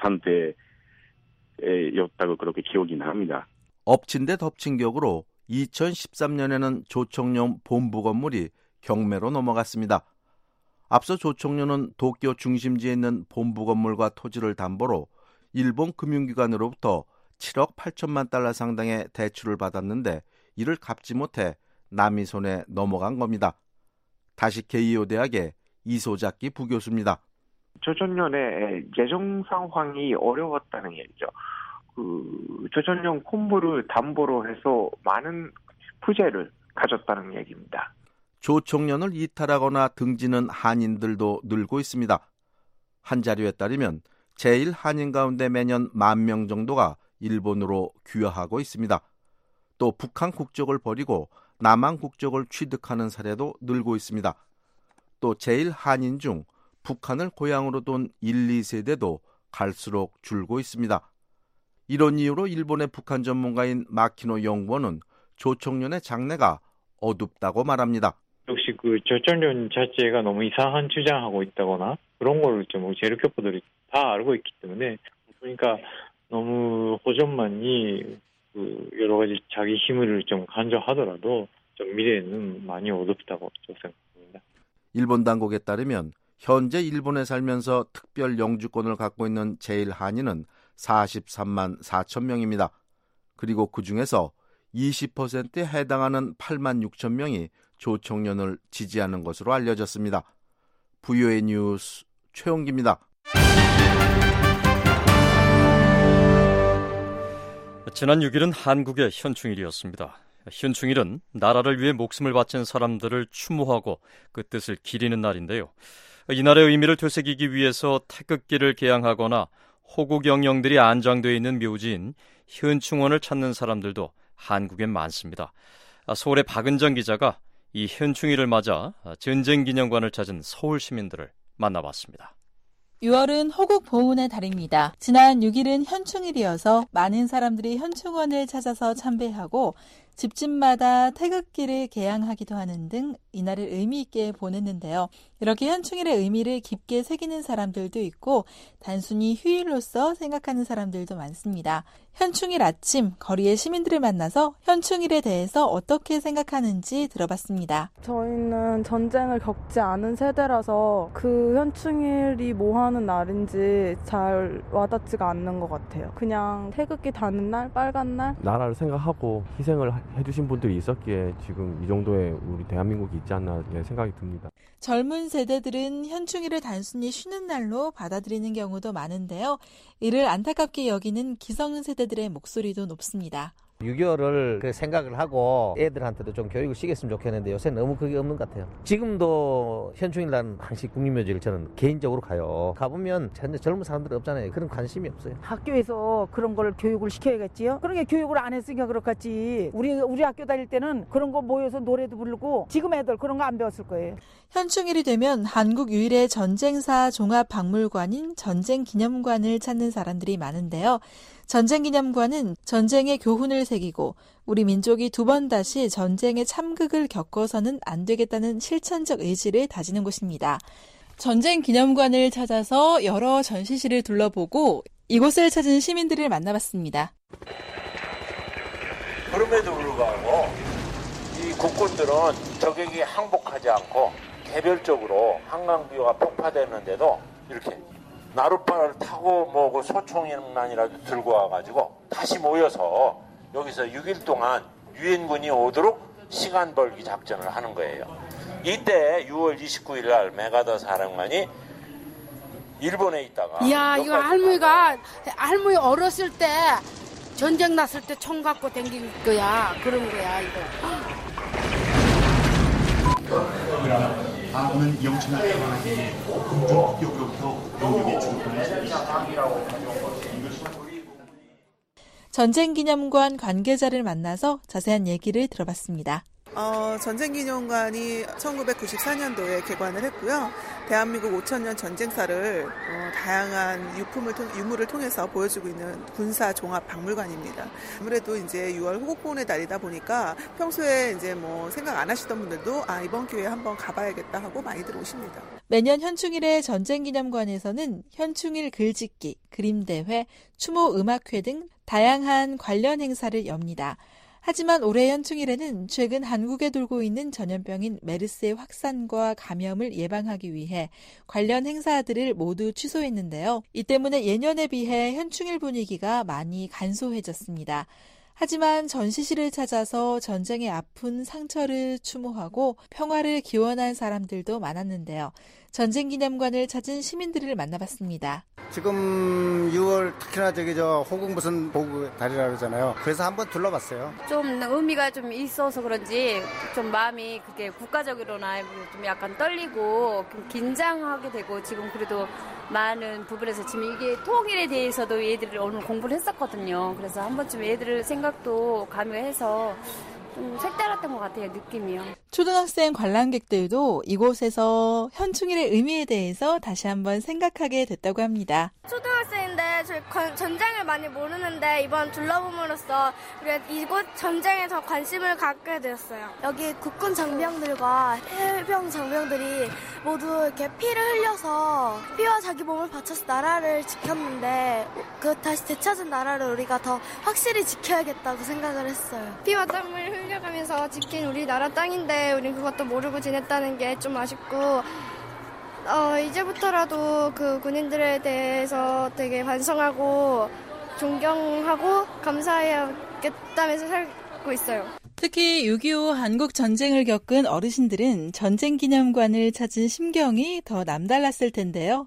상태였다고 그렇게 기억이 납니다. 엎친 데 덮친 격으로 이천십삼 년에는 조총련 본부 건물이 경매로 넘어갔습니다. 앞서 조총련은 도쿄 중심지에 있는 본부 건물과 토지를 담보로 일본 금융기관으로부터 칠억 팔천만 달러 상당의 대출을 받았는데 이를 갚지 못해 남이 손에 넘어간 겁니다. 다시 게이오 대학의 이소자키 부교수입니다. 조총련의 재정 상황이 어려웠다는 얘기죠. 그 조총련 콤보를 담보로 해서 많은 부재를 가졌다는 얘기입니다. 조총련을 이탈하거나 등지는 한인들도 늘고 있습니다. 한 자료에 따르면 제일 한인 가운데 매년 만 명 정도가 일본으로 귀화하고 있습니다. 또 북한 국적을 버리고 남한 국적을 취득하는 사례도 늘고 있습니다. 또 제일 한인 중 북한을 고향으로 둔 일, 이 세대도 갈수록 줄고 있습니다. 이런 이유로 일본의 북한 전문가인 마키노 연구원은 조총련의 장래가 어둡다고 말합니다. 역시 그 조총련 자체가 너무 이상한 주장하고 있다거나 그런 걸 좀 재력교포들이 다 알고 있기 때문에 그러니까 너무 호전만이 그 여러 가지 자기 힘을 좀 간주하더라도 좀 미래에는 많이 어둡다고 생각합니다. 일본 당국에 따르면 현재 일본에 살면서 특별 영주권을 갖고 있는 제일 한인은 사십삼만 사천 명입니다. 그리고 그중에서 이십 퍼센트에 해당하는 팔만 육천 명이 조총련을 지지하는 것으로 알려졌습니다. 브이오에이 뉴스 최용기입니다. 지난 육 일은 한국의 현충일이었습니다. 현충일은 나라를 위해 목숨을 바친 사람들을 추모하고 그 뜻을 기리는 날인데요. 이날의 의미를 되새기기 위해서 태극기를 개양하거나 호국 영령들이 안장되어 있는 묘지인 현충원을 찾는 사람들도 한국엔 많습니다. 서울의 박은정 기자가 이 현충일을 맞아 전쟁기념관을 찾은 서울 시민들을 만나봤습니다. 유월은 호국 보훈의 달입니다. 지난 육 일은 현충일이어서 많은 사람들이 현충원을 찾아서 참배하고 집집마다 태극기를 개양하기도 하는 등 이날을 의미 있게 보냈는데요. 이렇게 현충일의 의미를 깊게 새기는 사람들도 있고 단순히 휴일로서 생각하는 사람들도 많습니다. 현충일 아침 거리의 시민들을 만나서 현충일에 대해서 어떻게 생각하는지 들어봤습니다. 저희는 전쟁을 겪지 않은 세대라서 그 현충일이 뭐 하는 날인지 잘 와닿지가 않는 것 같아요. 그냥 태극기 다는 날, 빨간 날. 나라를 생각하고 희생을 해주신 분들이 있었기에 지금 이 정도의 우리 대한민국이 있지 않나 생각이 듭니다. 젊은 세대들은 현충일을 단순히 쉬는 날로 받아들이는 경우도 많은데요. 이를 안타깝게 여기는 기성세대들의 목소리도 높습니다. 유교를 생각을 하고 애들한테도 좀 교육을 시켰으면 좋겠는데 요새 너무 그게 없는 것 같아요. 지금도 현충일날 항시 국립묘지를 저는 개인적으로 가요. 가보면 전혀 젊은 사람들이 없잖아요. 그런 관심이 없어요. 학교에서 그런 걸 교육을 시켜야겠지요. 그런 게 교육을 안 했으니까 그렇겠지. 우리 우리 학교 다닐 때는 그런 거 모여서 노래도 부르고 지금 애들 그런 거 안 배웠을 거예요. 현충일이 되면 한국 유일의 전쟁사 종합박물관인 전쟁기념관을 찾는 사람들이 많은데요. 전쟁기념관은 전쟁의 교훈을 새기고 우리 민족이 두 번 다시 전쟁의 참극을 겪어서는 안 되겠다는 실천적 의지를 다지는 곳입니다. 전쟁기념관을 찾아서 여러 전시실을 둘러보고 이곳을 찾은 시민들을 만나봤습니다. 그럼에도 불구하고 이 국군들은 적에게 항복하지 않고 개별적으로 한강비호가 폭파됐는데도 이렇게 나룻바를 타고 뭐 그 소총이만이라도 들고 와가지고 다시 모여서 여기서 육 일 동안 유엔군이 오도록 시간 벌기 작전을 하는 거예요. 이때 유월 이십구일 날 메가더 사령관이 일본에 있다가 이야 이거 할머니가 할머니 어렸을 때 전쟁 났을 때 총 갖고 댕긴 거야. 그런 거야 이거. 아군은 영천을 떠나기 금종 기업으로부터 병력이 출동해 전쟁기념관 관계자를 만나서 자세한 얘기를 들어봤습니다. 어, 전쟁기념관이 천구백구십사 년도에 개관을 했고요. 대한민국 오천 년 전쟁사를 어, 다양한 유품을 통, 유물을 통해서 보여주고 있는 군사 종합 박물관입니다. 아무래도 이제 유월 호국보훈의 달이다 보니까 평소에 이제 뭐 생각 안 하시던 분들도 아 이번 기회에 한번 가봐야겠다 하고 많이들 오십니다. 매년 현충일의 전쟁기념관에서는 현충일 글짓기, 그림대회, 추모 음악회 등 다양한 관련 행사를 엽니다. 하지만 올해 현충일에는 최근 한국에 돌고 있는 전염병인 메르스의 확산과 감염을 예방하기 위해 관련 행사들을 모두 취소했는데요. 이 때문에 예년에 비해 현충일 분위기가 많이 간소해졌습니다. 하지만 전시실을 찾아서 전쟁의 아픈 상처를 추모하고 평화를 기원한 사람들도 많았는데요. 전쟁기념관을 찾은 시민들을 만나봤습니다. 지금 유월 특히나 저기 저 호국 무슨 보국 달이라 그러잖아요. 그래서 한번 둘러봤어요. 좀 의미가 좀 있어서 그런지 좀 마음이 그게 국가적으로나 좀 약간 떨리고 긴장하게 되고 지금 그래도 많은 부분에서 지금 이게 통일에 대해서도 얘들이 오늘 공부를 했었거든요. 그래서 한 번쯤 얘들 생각도 가미해서 좀 색달랐던 것 같아요, 느낌이요. 초등학생 관람객들도 이곳에서 현충일의 의미에 대해서 다시 한번 생각하게 됐다고 합니다. 초등학생인데 저희 전쟁을 많이 모르는데 이번 둘러봄으로써 우리가 이곳 전쟁에 더 관심을 갖게 되었어요. 여기 국군 장병들과 해병 장병들이 모두 이렇게 피를 흘려서 피와 자기 몸을 바쳐서 나라를 지켰는데 그 다시 되찾은 나라를 우리가 더 확실히 지켜야겠다고 생각을 했어요. 피와 땀을 흘려가면서 지킨 우리 나라 땅인데 우린 그것도 모르고 지냈다는 게 좀 아쉽고 어, 이제부터라도 그 군인들에 대해서 되게 반성하고 존경하고 감사해야겠다면서 살고 있어요. 특히 육이오 한국 전쟁을 겪은 어르신들은 전쟁 기념관을 찾은 심경이 더 남달랐을 텐데요.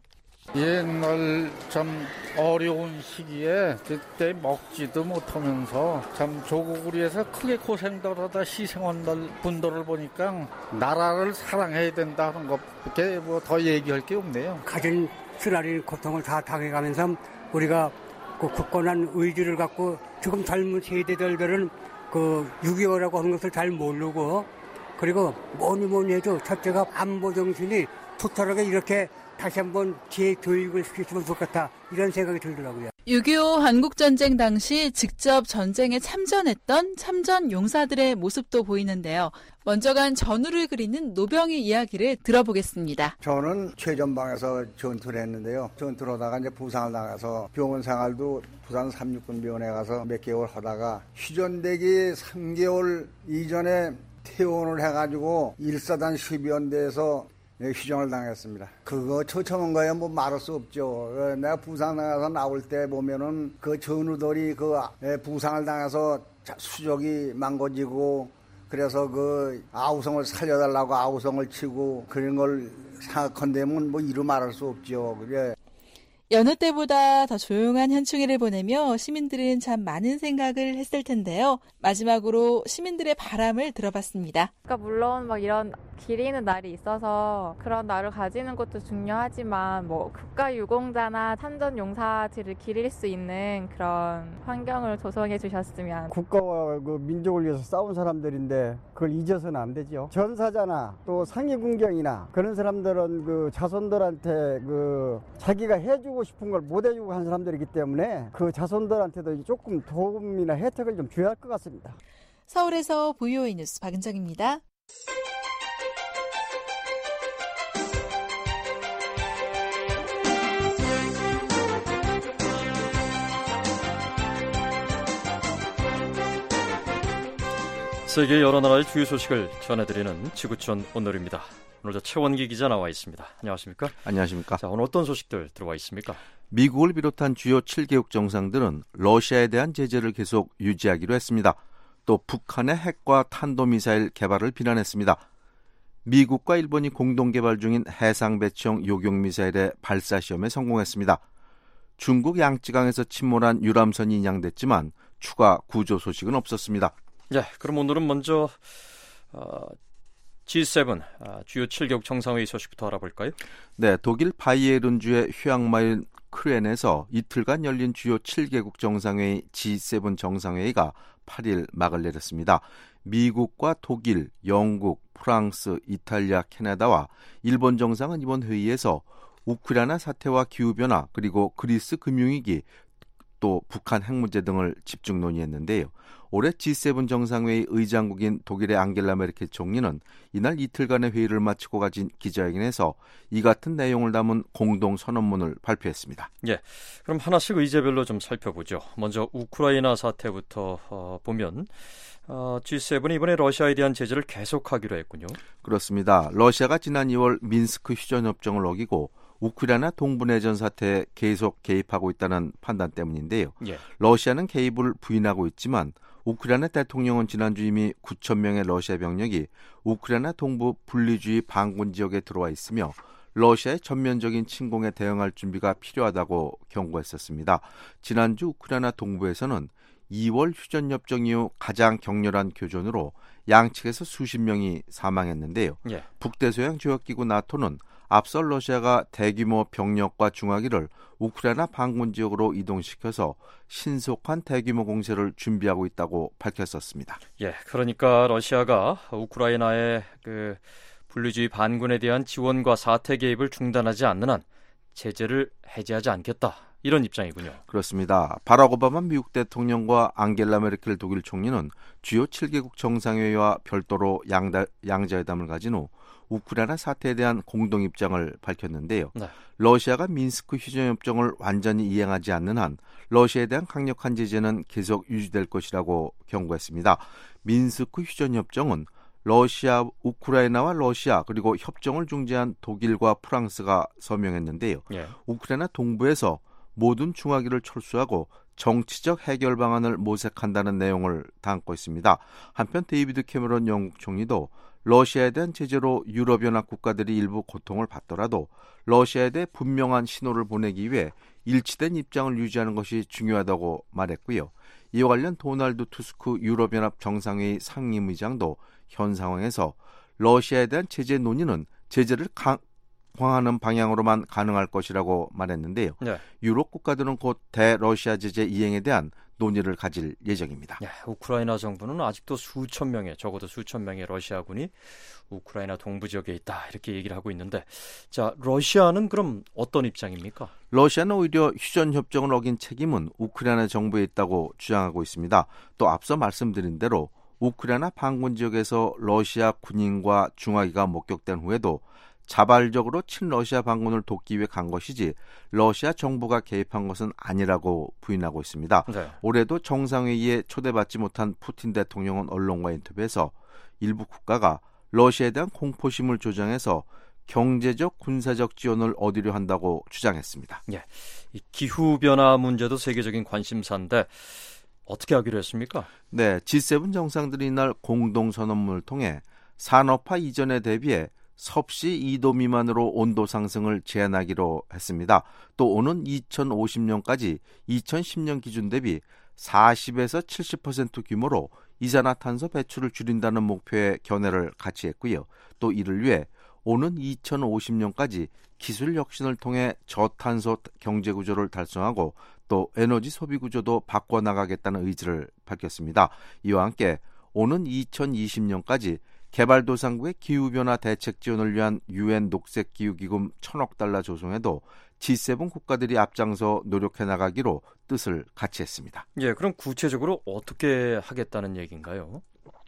옛날 참 어려운 시기에 그때 먹지도 못하면서 참 조국을 위해서 크게 고생들 하다 희생한 분들을 보니까 나라를 사랑해야 된다는 것밖에 뭐 더 얘기할 게 없네요. 가진 쓰라린 고통을 다 당해가면서 우리가 그 굳건한 의지를 갖고 지금 젊은 세대들은 그 육이오라고 하는 것을 잘 모르고 그리고 뭐니 뭐니 해도 첫째가 안보 정신이 토탈하게 이렇게 다시 한번 재교육을 시켰으면 좋겠다 이런 생각이 들더라고요. 육이오 한국전쟁 당시 직접 전쟁에 참전했던 참전 용사들의 모습도 보이는데요. 먼저 간 전우를 그리는 노병의 이야기를 들어보겠습니다. 저는 최전방에서 전투를 했는데요. 전투를 하다가 이제 부상을 나가서 병원 생활도 부산 삼육군 병원에 가서 몇 개월 하다가 휴전되기 삼 개월 이전에 퇴원을 해가지고 일사단 십이연대에서 휴정을 당했습니다. 그거 처참한 거야 뭐 말할 수 없죠. 내가 부상 나가서 나올 때 보면은 그 전우들이 그 부상을 당해서 수족이 망가지고 그래서 그 아우성을 살려달라고 아우성을 치고 그런 걸 생각한다면 뭐 이루 말할 수 없죠. 그래. 여느 때보다 더 조용한 현충일을 보내며 시민들은 참 많은 생각을 했을 텐데요. 마지막으로 시민들의 바람을 들어봤습니다. 그러니까 물론 막 이런 기리는 날이 있어서 그런 날을 가지는 것도 중요하지만 뭐 국가유공자나 참전용사들을 기릴 수 있는 그런 환경을 조성해 주셨으면. 국가와 그 민족을 위해서 싸운 사람들인데 그걸 잊어서는 안 되죠. 전사자나 또 상위군경이나 그런 사람들은 그 자손들한테 그 자기가 해주고 싶은 걸 못 해주고 한 사람들이기 때문에 그 자손들한테도 조금 도움이나 혜택을 좀 줘야 할 것 같습니다. 서울에서 브이오에이 뉴스 박은정입니다. 세계 여러 나라의 주요 소식을 전해드리는 지구촌 오늘입니다. 오늘도 최원기 기자 나와 있습니다. 안녕하십니까? 안녕하십니까? 자, 오늘 어떤 소식들 들어와 있습니까? 미국을 비롯한 주요 칠 개국 정상들은 러시아에 대한 제재를 계속 유지하기로 했습니다. 또 북한의 핵과 탄도미사일 개발을 비난했습니다. 미국과 일본이 공동 개발 중인 해상 배치형 요격미사일의 발사 시험에 성공했습니다. 중국 양쯔강에서 침몰한 유람선이 인양됐지만 추가 구조 소식은 없었습니다. 네, 그럼 오늘은 먼저 어, 지 세븐 어, 주요 칠 개국 정상회의 소식부터 알아볼까요? 네, 독일 바이에른주의 휴양마을 크렌에서 이틀간 열린 주요 칠 개국 정상회의 지 세븐 정상회의가 팔 일 막을 내렸습니다. 미국과 독일, 영국, 프랑스, 이탈리아, 캐나다와 일본 정상은 이번 회의에서 우크라이나 사태와 기후변화 그리고 그리스 금융위기 또 북한 핵 문제 등을 집중 논의했는데요. 올해 지 세븐 정상회의 의장국인 독일의 앙겔라 메르켈 총리는 이날 이틀간의 회의를 마치고 가진 기자회견에서 이 같은 내용을 담은 공동 선언문을 발표했습니다. 예, 그럼 하나씩 의제별로 좀 살펴보죠. 먼저 우크라이나 사태부터 어, 보면 어, 지 세븐이 이번에 러시아에 대한 제재를 계속하기로 했군요. 그렇습니다. 러시아가 지난 이월 민스크 휴전협정을 어기고 우크라이나 동부내전 사태에 계속 개입하고 있다는 판단 때문인데요. 예. 러시아는 개입을 부인하고 있지만 우크라이나 대통령은 지난주 이미 구천 명의 러시아 병력이 우크라이나 동부 분리주의 반군 지역에 들어와 있으며 러시아의 전면적인 침공에 대응할 준비가 필요하다고 경고했었습니다. 지난주 우크라이나 동부에서는 이월 휴전협정 이후 가장 격렬한 교전으로 양측에서 수십 명이 사망했는데요. 예. 북대서양 조약기구 나토는 앞서 러시아가 대규모 병력과 중화기를 우크라이나 반군 지역으로 이동시켜서 신속한 대규모 공세를 준비하고 있다고 밝혔었습니다. 예, 그러니까 러시아가 우크라이나의 그 분리주의 반군에 대한 지원과 사태 개입을 중단하지 않는 한 제재를 해제하지 않겠다. 이런 입장이군요. 그렇습니다. 바락 오바마 미국 대통령과 앙겔라 메르켈 독일 총리는 주요 칠 개국 정상회의와 별도로 양다, 양자회담을 가진 후 우크라이나 사태에 대한 공동 입장을 밝혔는데요. 네. 러시아가 민스크 휴전협정을 완전히 이행하지 않는 한 러시아에 대한 강력한 제재는 계속 유지될 것이라고 경고했습니다. 민스크 휴전협정은 러시아, 우크라이나와 러시아 그리고 협정을 중재한 독일과 프랑스가 서명했는데요. 예. 우크라이나 동부에서 모든 중화기를 철수하고 정치적 해결 방안을 모색한다는 내용을 담고 있습니다. 한편 데이비드 캐머런 영국 총리도 러시아에 대한 제재로 유럽연합 국가들이 일부 고통을 받더라도 러시아에 대해 분명한 신호를 보내기 위해 일치된 입장을 유지하는 것이 중요하다고 말했고요. 이와 관련 도널드 투스크 유럽연합 정상회의 상임의장도 현 상황에서 러시아에 대한 제재 논의는 제재를 강, 강화하는 방향으로만 가능할 것이라고 말했는데요. 네. 유럽 국가들은 곧 대러시아 제재 이행에 대한 논의를 가질 예정입니다. 네, 우크라이나 정부는 아직도 수천 명의 적어도 수천 명의 러시아군이 우크라이나 동부 지역에 있다 이렇게 얘기를 하고 있는데 자 러시아는 그럼 어떤 입장입니까? 러시아는 오히려 휴전 협정을 어긴 책임은 우크라이나 정부에 있다고 주장하고 있습니다. 또 앞서 말씀드린 대로 우크라이나 반군 지역에서 러시아 군인과 중화기가 목격된 후에도 자발적으로 친러시아 반군을 돕기 위해 간 것이지 러시아 정부가 개입한 것은 아니라고 부인하고 있습니다. 네. 올해도 정상회의에 초대받지 못한 푸틴 대통령은 언론과 인터뷰에서 일부 국가가 러시아에 대한 공포심을 조장해서 경제적, 군사적 지원을 얻으려 한다고 주장했습니다. 예, 이 기후변화 문제도 세계적인 관심사인데 어떻게 하기로 했습니까? 네, 지 세븐 정상들이 이날 공동선언문을 통해 산업화 이전에 대비해 섭씨 이 도 미만으로 온도 상승을 제한하기로 했습니다. 또 오는 이천오십 년까지 이천십 년 기준 대비 사십에서 칠십 퍼센트 규모로 이산화탄소 배출을 줄인다는 목표의 견해를 같이 했고요. 또 이를 위해 오는 이천오십 년까지 기술 혁신을 통해 저탄소 경제 구조를 달성하고 또 에너지 소비 구조도 바꿔나가겠다는 의지를 밝혔습니다. 이와 함께 오는 이천이십 년까지 개발도상국의 기후변화 대책 지원을 위한 유엔 녹색기후기금 천억 달러 조성에도 지 세븐 국가들이 앞장서 노력해 나가기로 뜻을 같이 했습니다. 예, 그럼 구체적으로 어떻게 하겠다는 얘기인가요?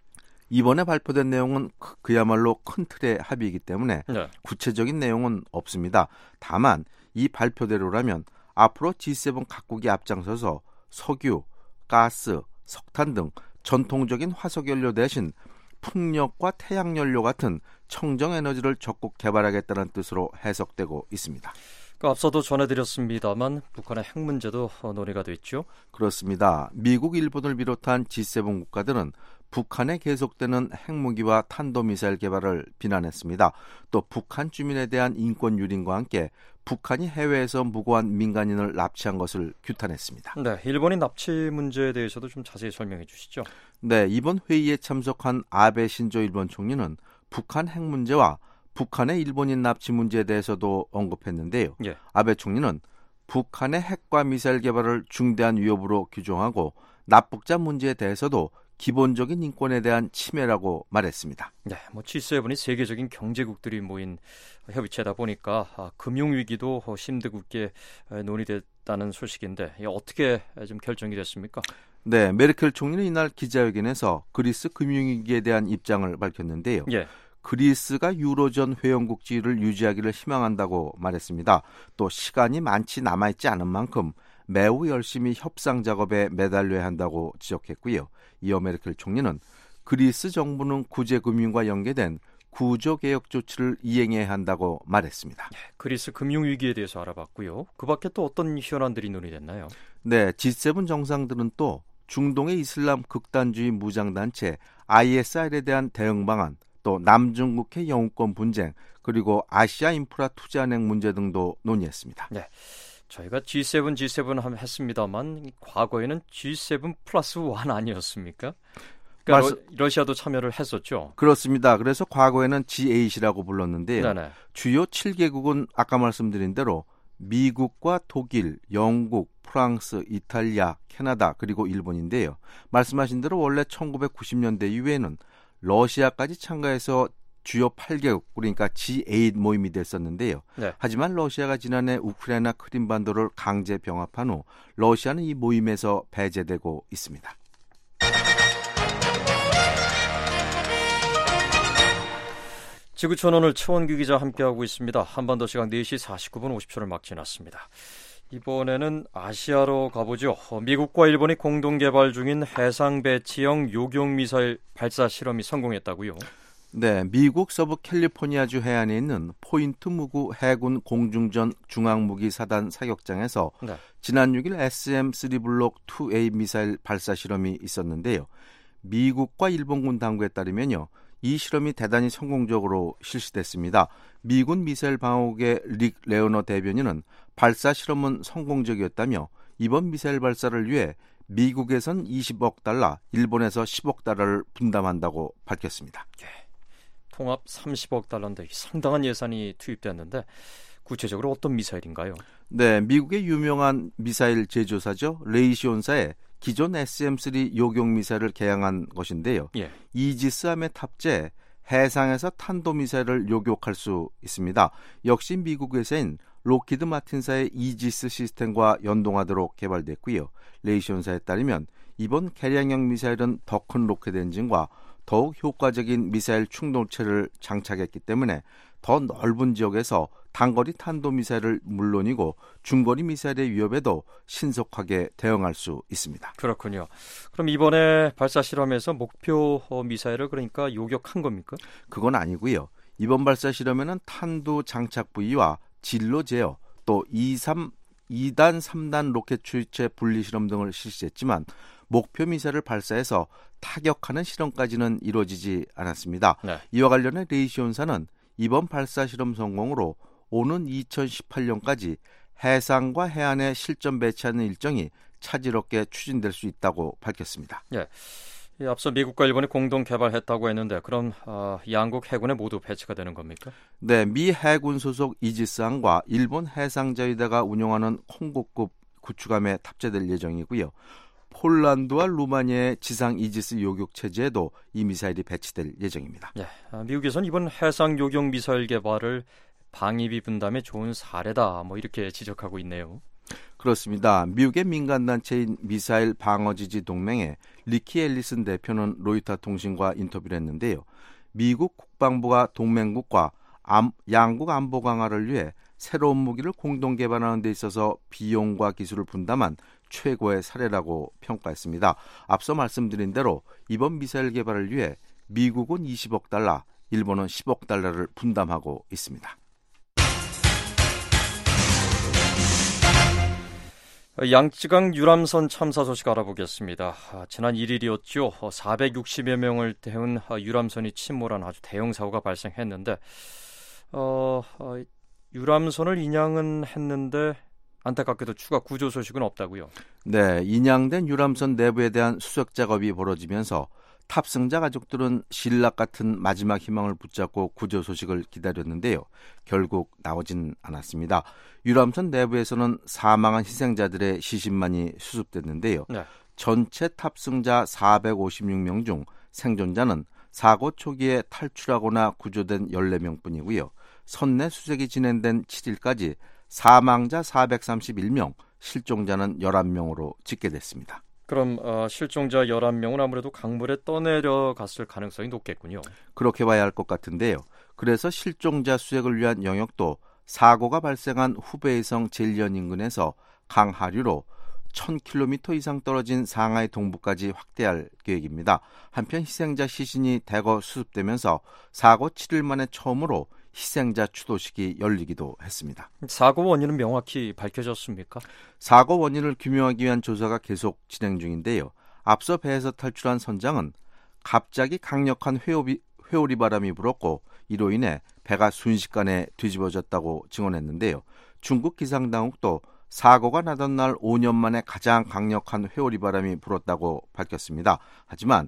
이번에 발표된 내용은 그야말로 큰 틀의 합의이기 때문에 네. 구체적인 내용은 없습니다. 다만 이 발표대로라면 앞으로 지 세븐 각국이 앞장서서 석유, 가스, 석탄 등 전통적인 화석연료 대신 풍력과 태양연료 같은 청정에너지를 적극 개발하겠다는 뜻으로 해석되고 있습니다. 그 앞서도 전해드렸습니다만 북한의 핵 문제도 논의가 됐죠? 그렇습니다. 미국, 일본을 비롯한 지 세븐 국가들은 북한의 계속되는 핵무기와 탄도미사일 개발을 비난했습니다. 또 북한 주민에 대한 인권 유린과 함께 북한이 해외에서 무고한 민간인을 납치한 것을 규탄했습니다. 네, 일본인 납치 문제에 대해서도 좀 자세히 설명해 주시죠. 네, 이번 회의에 참석한 아베 신조 일본 총리는 북한 핵 문제와 북한의 일본인 납치 문제에 대해서도 언급했는데요. 예. 아베 총리는 북한의 핵과 미사일 개발을 중대한 위협으로 규정하고 납북자 문제에 대해서도 기본적인 인권에 대한 침해라고 말했습니다. 네, 뭐 지 세븐이 세계적인 경제국들이 모인 협의체다 보니까 아, 금융위기도 심드궂게 논의됐다는 소식인데 어떻게 좀 결정이 됐습니까? 네, 메르켈 총리는 이날 기자회견에서 그리스 금융위기에 대한 입장을 밝혔는데요. 예. 그리스가 유로존 회원국 지위를 유지하기를 희망한다고 말했습니다. 또 시간이 많지 남아있지 않은 만큼 매우 열심히 협상 작업에 매달려야 한다고 지적했고요. 이어 메르켈 총리는 그리스 정부는 구제금융과 연계된 구조개혁 조치를 이행해야 한다고 말했습니다. 네, 그리스 금융위기에 대해서 알아봤고요. 그 밖에 또 어떤 현안들이 논의됐나요? 네, 지 세븐 정상들은 또 중동의 이슬람 극단주의 무장단체 아이에스아이에 대한 대응 방안, 또 남중국해 영유권 분쟁, 그리고 아시아 인프라 투자은행 문제 등도 논의했습니다. 네. 저희가 지 세븐, 지 세븐 하면 했습니다만 과거에는 지 세븐 플러스 원 아니었습니까? 그러니까 말씀... 러시아도 참여를 했었죠. 그렇습니다. 그래서 과거에는 지 에잇이라고 불렀는데요. 네네. 주요 칠 개국은 아까 말씀드린 대로 미국과 독일, 영국, 프랑스, 이탈리아, 캐나다 그리고 일본인데요. 말씀하신 대로 원래 천구백구십 년대 이후에는 러시아까지 참가해서 주요 팔 개국 그러니까 지 에잇 모임이 됐었는데요. 네. 하지만 러시아가 지난해 우크라이나 크림반도를 강제 병합한 후 러시아는 이 모임에서 배제되고 있습니다. 지구촌 오늘 최원규 기자 함께하고 있습니다. 한반도 시각 네 시 사십구 분 오십 초를 막 지났습니다. 이번에는 아시아로 가보죠. 미국과 일본이 공동 개발 중인 해상 배치형 요격 미사일 발사 실험이 성공했다고요? 네, 미국 서부 캘리포니아주 해안에 있는 포인트 무구 해군 공중전 중앙무기 사단 사격장에서 네. 지난 육 일 에스엠 쓰리 블록 투 에이 미사일 발사 실험이 있었는데요. 미국과 일본군 당국에 따르면요. 이 실험이 대단히 성공적으로 실시됐습니다. 미군 미사일 방어국의 릭 레오너 대변인은 발사 실험은 성공적이었다며 이번 미사일 발사를 위해 미국에선 이십억 달러, 일본에서 십억 달러를 분담한다고 밝혔습니다. 네. 통합 삼십억 달러인데 상당한 예산이 투입됐는데 구체적으로 어떤 미사일인가요? 네, 미국의 유명한 미사일 제조사죠. 레이시온사의 기존 에스엠 쓰리 요격 미사일을 개량한 것인데요. 예. 이지스함에 탑재 해상에서 탄도미사일을 요격할 수 있습니다. 역시 미국 회사인 로키드 마틴사의 이지스 시스템과 연동하도록 개발됐고요. 레이시온사에 따르면 이번 개량형 미사일은 더 큰 로켓 엔진과 더욱 효과적인 미사일 충돌체를 장착했기 때문에 더 넓은 지역에서 단거리 탄도미사일을 물론이고 중거리 미사일의 위협에도 신속하게 대응할 수 있습니다. 그렇군요. 그럼 이번에 발사 실험에서 목표 미사일을 그러니까 요격한 겁니까? 그건 아니고요. 이번 발사 실험에는 탄도 장착 부위와 진로 제어, 또 이, 삼, 이 단, 삼 단 로켓 추입체 분리 실험 등을 실시했지만 목표 미사일을 발사해서 타격하는 실험까지는 이루어지지 않았습니다. 네. 이와 관련해 레이시온사는 이번 발사 실험 성공으로 오는 이천십팔 년까지 해상과 해안에 실전 배치하는 일정이 차질없게 추진될 수 있다고 밝혔습니다. 예. 앞서 미국과 일본이 공동 개발했다고 했는데 그럼 어, 양국 해군에 모두 배치가 되는 겁니까? 네, 미 해군 소속 이지스함과 일본 해상자위대가 운영하는 콩고급 구축함에 탑재될 예정이고요. 폴란드와 루마니아의 지상 이지스 요격 체제에도 이 미사일이 배치될 예정입니다. 네, 미국에서는 이번 해상 요격 미사일 개발을 방위비 분담에 좋은 사례다 뭐 이렇게 지적하고 있네요. 그렇습니다. 미국의 민간단체인 미사일 방어지지 동맹의 리키 앨리슨 대표는 로이터 통신과 인터뷰를 했는데요. 미국 국방부가 동맹국과 암, 양국 안보 강화를 위해 새로운 무기를 공동 개발하는 데 있어서 비용과 기술을 분담한 최고의 사례라고 평가했습니다. 앞서 말씀드린 대로 이번 미사일 개발을 위해 미국은 이십억 달러, 일본은 십억 달러를 분담하고 있습니다. 양쯔강 유람선 참사 소식 알아보겠습니다. 지난 일 일이었죠. 사백육십여 명을 태운 유람선이 침몰한 아주 대형 사고가 발생했는데 어, 어, 유람선을 인양은 했는데 안타깝게도 추가 구조 소식은 없다고요? 네, 인양된 유람선 내부에 대한 수색 작업이 벌어지면서 탑승자 가족들은 신락 같은 마지막 희망을 붙잡고 구조 소식을 기다렸는데요. 결국 나오진 않았습니다. 유람선 내부에서는 사망한 희생자들의 시신만이 수습됐는데요. 네. 전체 탑승자 사백오십육 명 중 생존자는 사고 초기에 탈출하거나 구조된 열네 명뿐이고요. 선내 수색이 진행된 칠 일까지 사망자 사백삼십일 명, 실종자는 열한 명으로 집계됐습니다. 그럼 어, 실종자 열한 명은 아무래도 강물에 떠내려갔을 가능성이 높겠군요. 그렇게 봐야 할 것 같은데요. 그래서 실종자 수색을 위한 영역도 사고가 발생한 후베이성 젤리언 인근에서 강하류로 천 킬로미터 이상 떨어진 상하이 동부까지 확대할 계획입니다. 한편 희생자 시신이 대거 수습되면서 사고 칠 일 만에 처음으로 희생자 추도식이 열리기도 했습니다. 사고 원인은 명확히 밝혀졌습니까? 사고 원인을 규명하기 위한 조사가 계속 진행 중인데요. 앞서 배에서 탈출한 선장은 갑자기 강력한 회오비, 회오리 바람이 불었고 이로 인해 배가 순식간에 뒤집어졌다고 증언했는데요. 중국 기상당국도 사고가 나던 날 오 년 만에 가장 강력한 회오리 바람이 불었다고 밝혔습니다. 하지만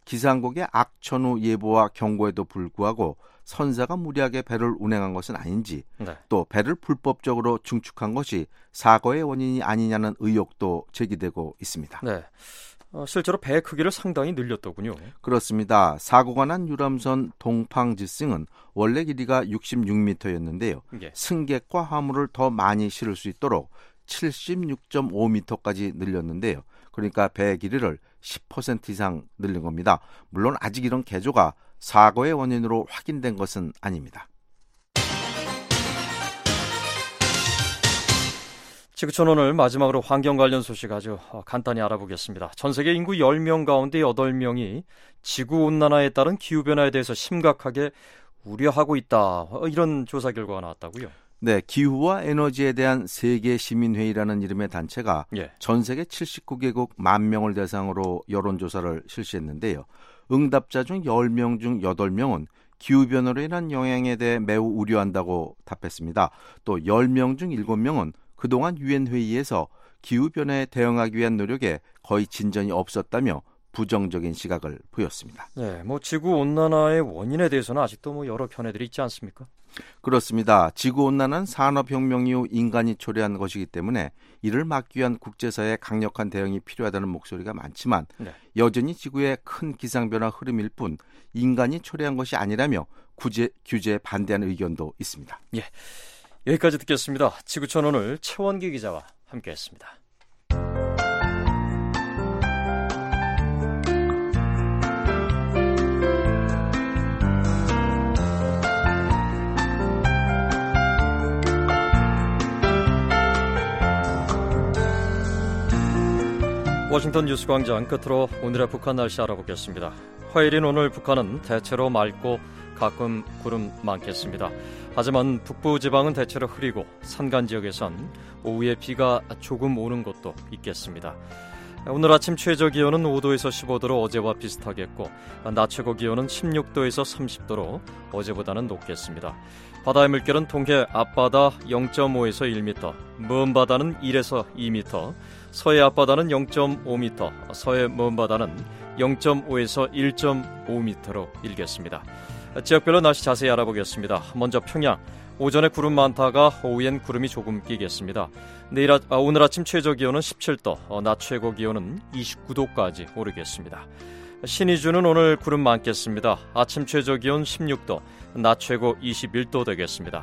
기상국의 악천후 예보와 경고에도 불구하고 선사가 무리하게 배를 운행한 것은 아닌지, 네. 또 배를 불법적으로 중축한 것이 사고의 원인이 아니냐는 의혹도 제기되고 있습니다. 네. 어, 실제로 배 크기를 상당히 늘렸더군요. 그렇습니다. 사고가 난 유람선 동팡지승은 원래 길이가 육십육 미터였는데요. 예. 승객과 화물을 더 많이 실을 수 있도록 칠십육 점 오 미터까지 늘렸는데요. 그러니까 배 길이를 십 퍼센트 이상 늘린 겁니다. 물론 아직 이런 개조가 사고의 원인으로 확인된 것은 아닙니다. 지구촌 오늘 마지막으로 환경 관련 소식 아주 간단히 알아보겠습니다. 전 세계 인구 열 명 가운데 여덟 명이 지구온난화에 따른 기후변화에 대해서 심각하게 우려하고 있다. 이런 조사 결과가 나왔다고요? 네, 기후와 에너지에 대한 세계 시민회의라는 이름의 단체가 예. 전 세계 칠십구 개국 만 명을 대상으로 여론조사를 실시했는데요. 응답자 중 열 명 중 여덟 명은 기후변화로 인한 영향에 대해 매우 우려한다고 답했습니다. 또 열 명 중 일곱 명은 그동안 유엔 회의에서 기후변화에 대응하기 위한 노력에 거의 진전이 없었다며 부정적인 시각을 보였습니다. 네, 뭐 지구온난화의 원인에 대해서는 아직도 뭐 여러 견해들이 있지 않습니까? 그렇습니다. 지구온난화는 산업혁명 이후 인간이 초래한 것이기 때문에 이를 막기 위한 국제사회의 강력한 대응이 필요하다는 목소리가 많지만 네. 여전히 지구의 큰 기상변화 흐름일 뿐 인간이 초래한 것이 아니라며 구제, 규제에 반대하는 의견도 있습니다. 예, 여기까지 듣겠습니다. 지구촌 오늘 최원기 기자와 함께했습니다. 워싱턴 뉴스광장 끝으로 오늘의 북한 날씨 알아보겠습니다. 화요일인 오늘 북한은 대체로 맑고 가끔 구름 많겠습니다. 하지만 북부 지방은 대체로 흐리고 산간 지역에선 오후에 비가 조금 오는 곳도 있겠습니다. 오늘 아침 최저 기온은 오 도에서 십오 도로 어제와 비슷하겠고 낮 최고 기온은 십육 도에서 삼십 도로 어제보다는 높겠습니다. 바다의 물결은 동해 앞바다 영 점 오에서 일 미터, 먼 바다는 일에서 이 미터, 서해 앞바다는 영 점 오 미터, 서해 먼 바다는 영 점 오에서 일 점 오 미터로 일겠습니다. 지역별로 날씨 자세히 알아보겠습니다. 먼저 평양, 오전에 구름 많다가 오후엔 구름이 조금 끼겠습니다. 내일 아, 오늘 아침 최저 기온은 십칠 도, 어, 낮 최고 기온은 이십구 도까지 오르겠습니다. 신의주는 오늘 구름 많겠습니다. 아침 최저 기온 십육 도, 낮 최고 이십일 도 되겠습니다.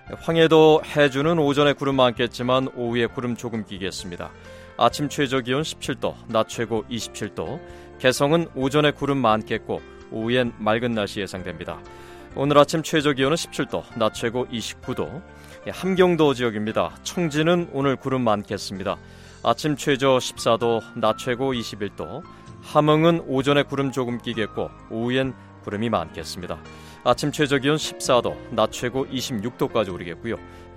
황해도 해주는 오전에 구름 많겠지만 오후에 구름 조금 끼겠습니다. 아침 최저 기온 십칠 도, 낮 최고 이십칠 도, 개성은 오전에 구름 많겠고 오후엔 맑은 날씨 예상됩니다. 오늘 아침 최저 기온은 십칠 도, 낮 최고 이십구 도, 함경도 지역입니다. 청진은 오늘 구름 많겠습니다. 아침 최저 십사 도, 낮 최고 이십일 도, 함흥은 오전에 구름 조금 끼겠고 오후엔 구름이 많겠습니다. 아침 최저 기온 십사 도, 낮 최고 이십육 도까지 오르겠고요.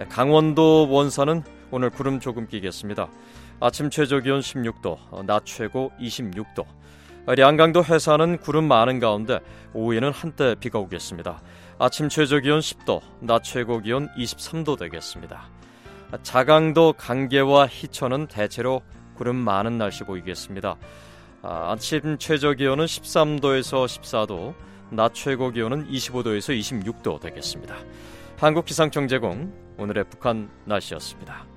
강원도 원산은 오늘 구름 조금 끼겠습니다. 아침 최저 기온 십육 도, 낮 최고 이십육 도. 량강도 해산은 구름 많은 가운데 오후에는 한때 비가 오겠습니다. 아침 최저 기온 십 도, 낮 최고 기온 이십삼 도 되겠습니다. 자강도 강계와 희천은 대체로 구름 많은 날씨 보이겠습니다. 아침 최저 기온은 십삼 도에서 십사 도, 낮 최고 기온은 이십오 도에서 이십육 도 되겠습니다. 한국기상청 제공 오늘의 북한 날씨였습니다.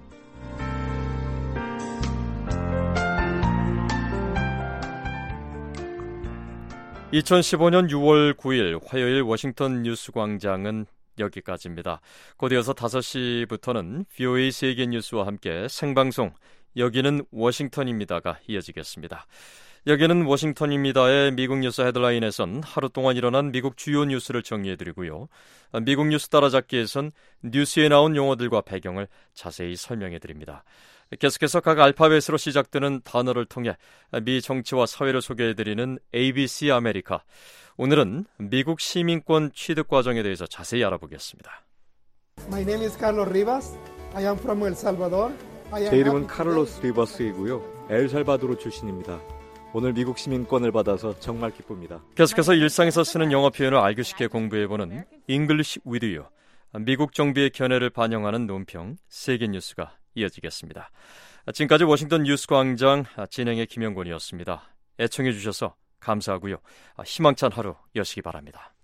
이천십오 년 유월 구일 화요일 워싱턴 뉴스광장은 여기까지입니다. 곧 이어서 다섯 시부터는 브이오에이 세계뉴스와 함께 생방송 여기는 워싱턴입니다가 이어지겠습니다. 여기는 워싱턴입니다의 미국 뉴스 헤드라인에선 하루 동안 일어난 미국 주요 뉴스를 정리해드리고요. 미국 뉴스 따라잡기에선 뉴스에 나온 용어들과 배경을 자세히 설명해드립니다. 계속해서 각 알파벳으로 시작되는 단어를 통해 미 정치와 사회를 소개해드리는 에이비씨 아메리카. 오늘은 미국 시민권 취득 과정에 대해서 자세히 알아보겠습니다. My name is Carlos Rivas. I am from El Salvador. 제 이름은 카를로스 리버스이고요. 엘살바도르 출신입니다. 오늘 미국 시민권을 받아서 정말 기쁩니다. 계속해서 일상에서 쓰는 영어 표현을 알기 쉽게 공부해보는 English with you. 미국 정부의 견해를 반영하는 논평 세계뉴스가 이어지겠습니다. 지금까지 워싱턴 뉴스광장 진행의 김영권이었습니다. 애청해 주셔서 감사하고요. 희망찬 하루 여시기 바랍니다.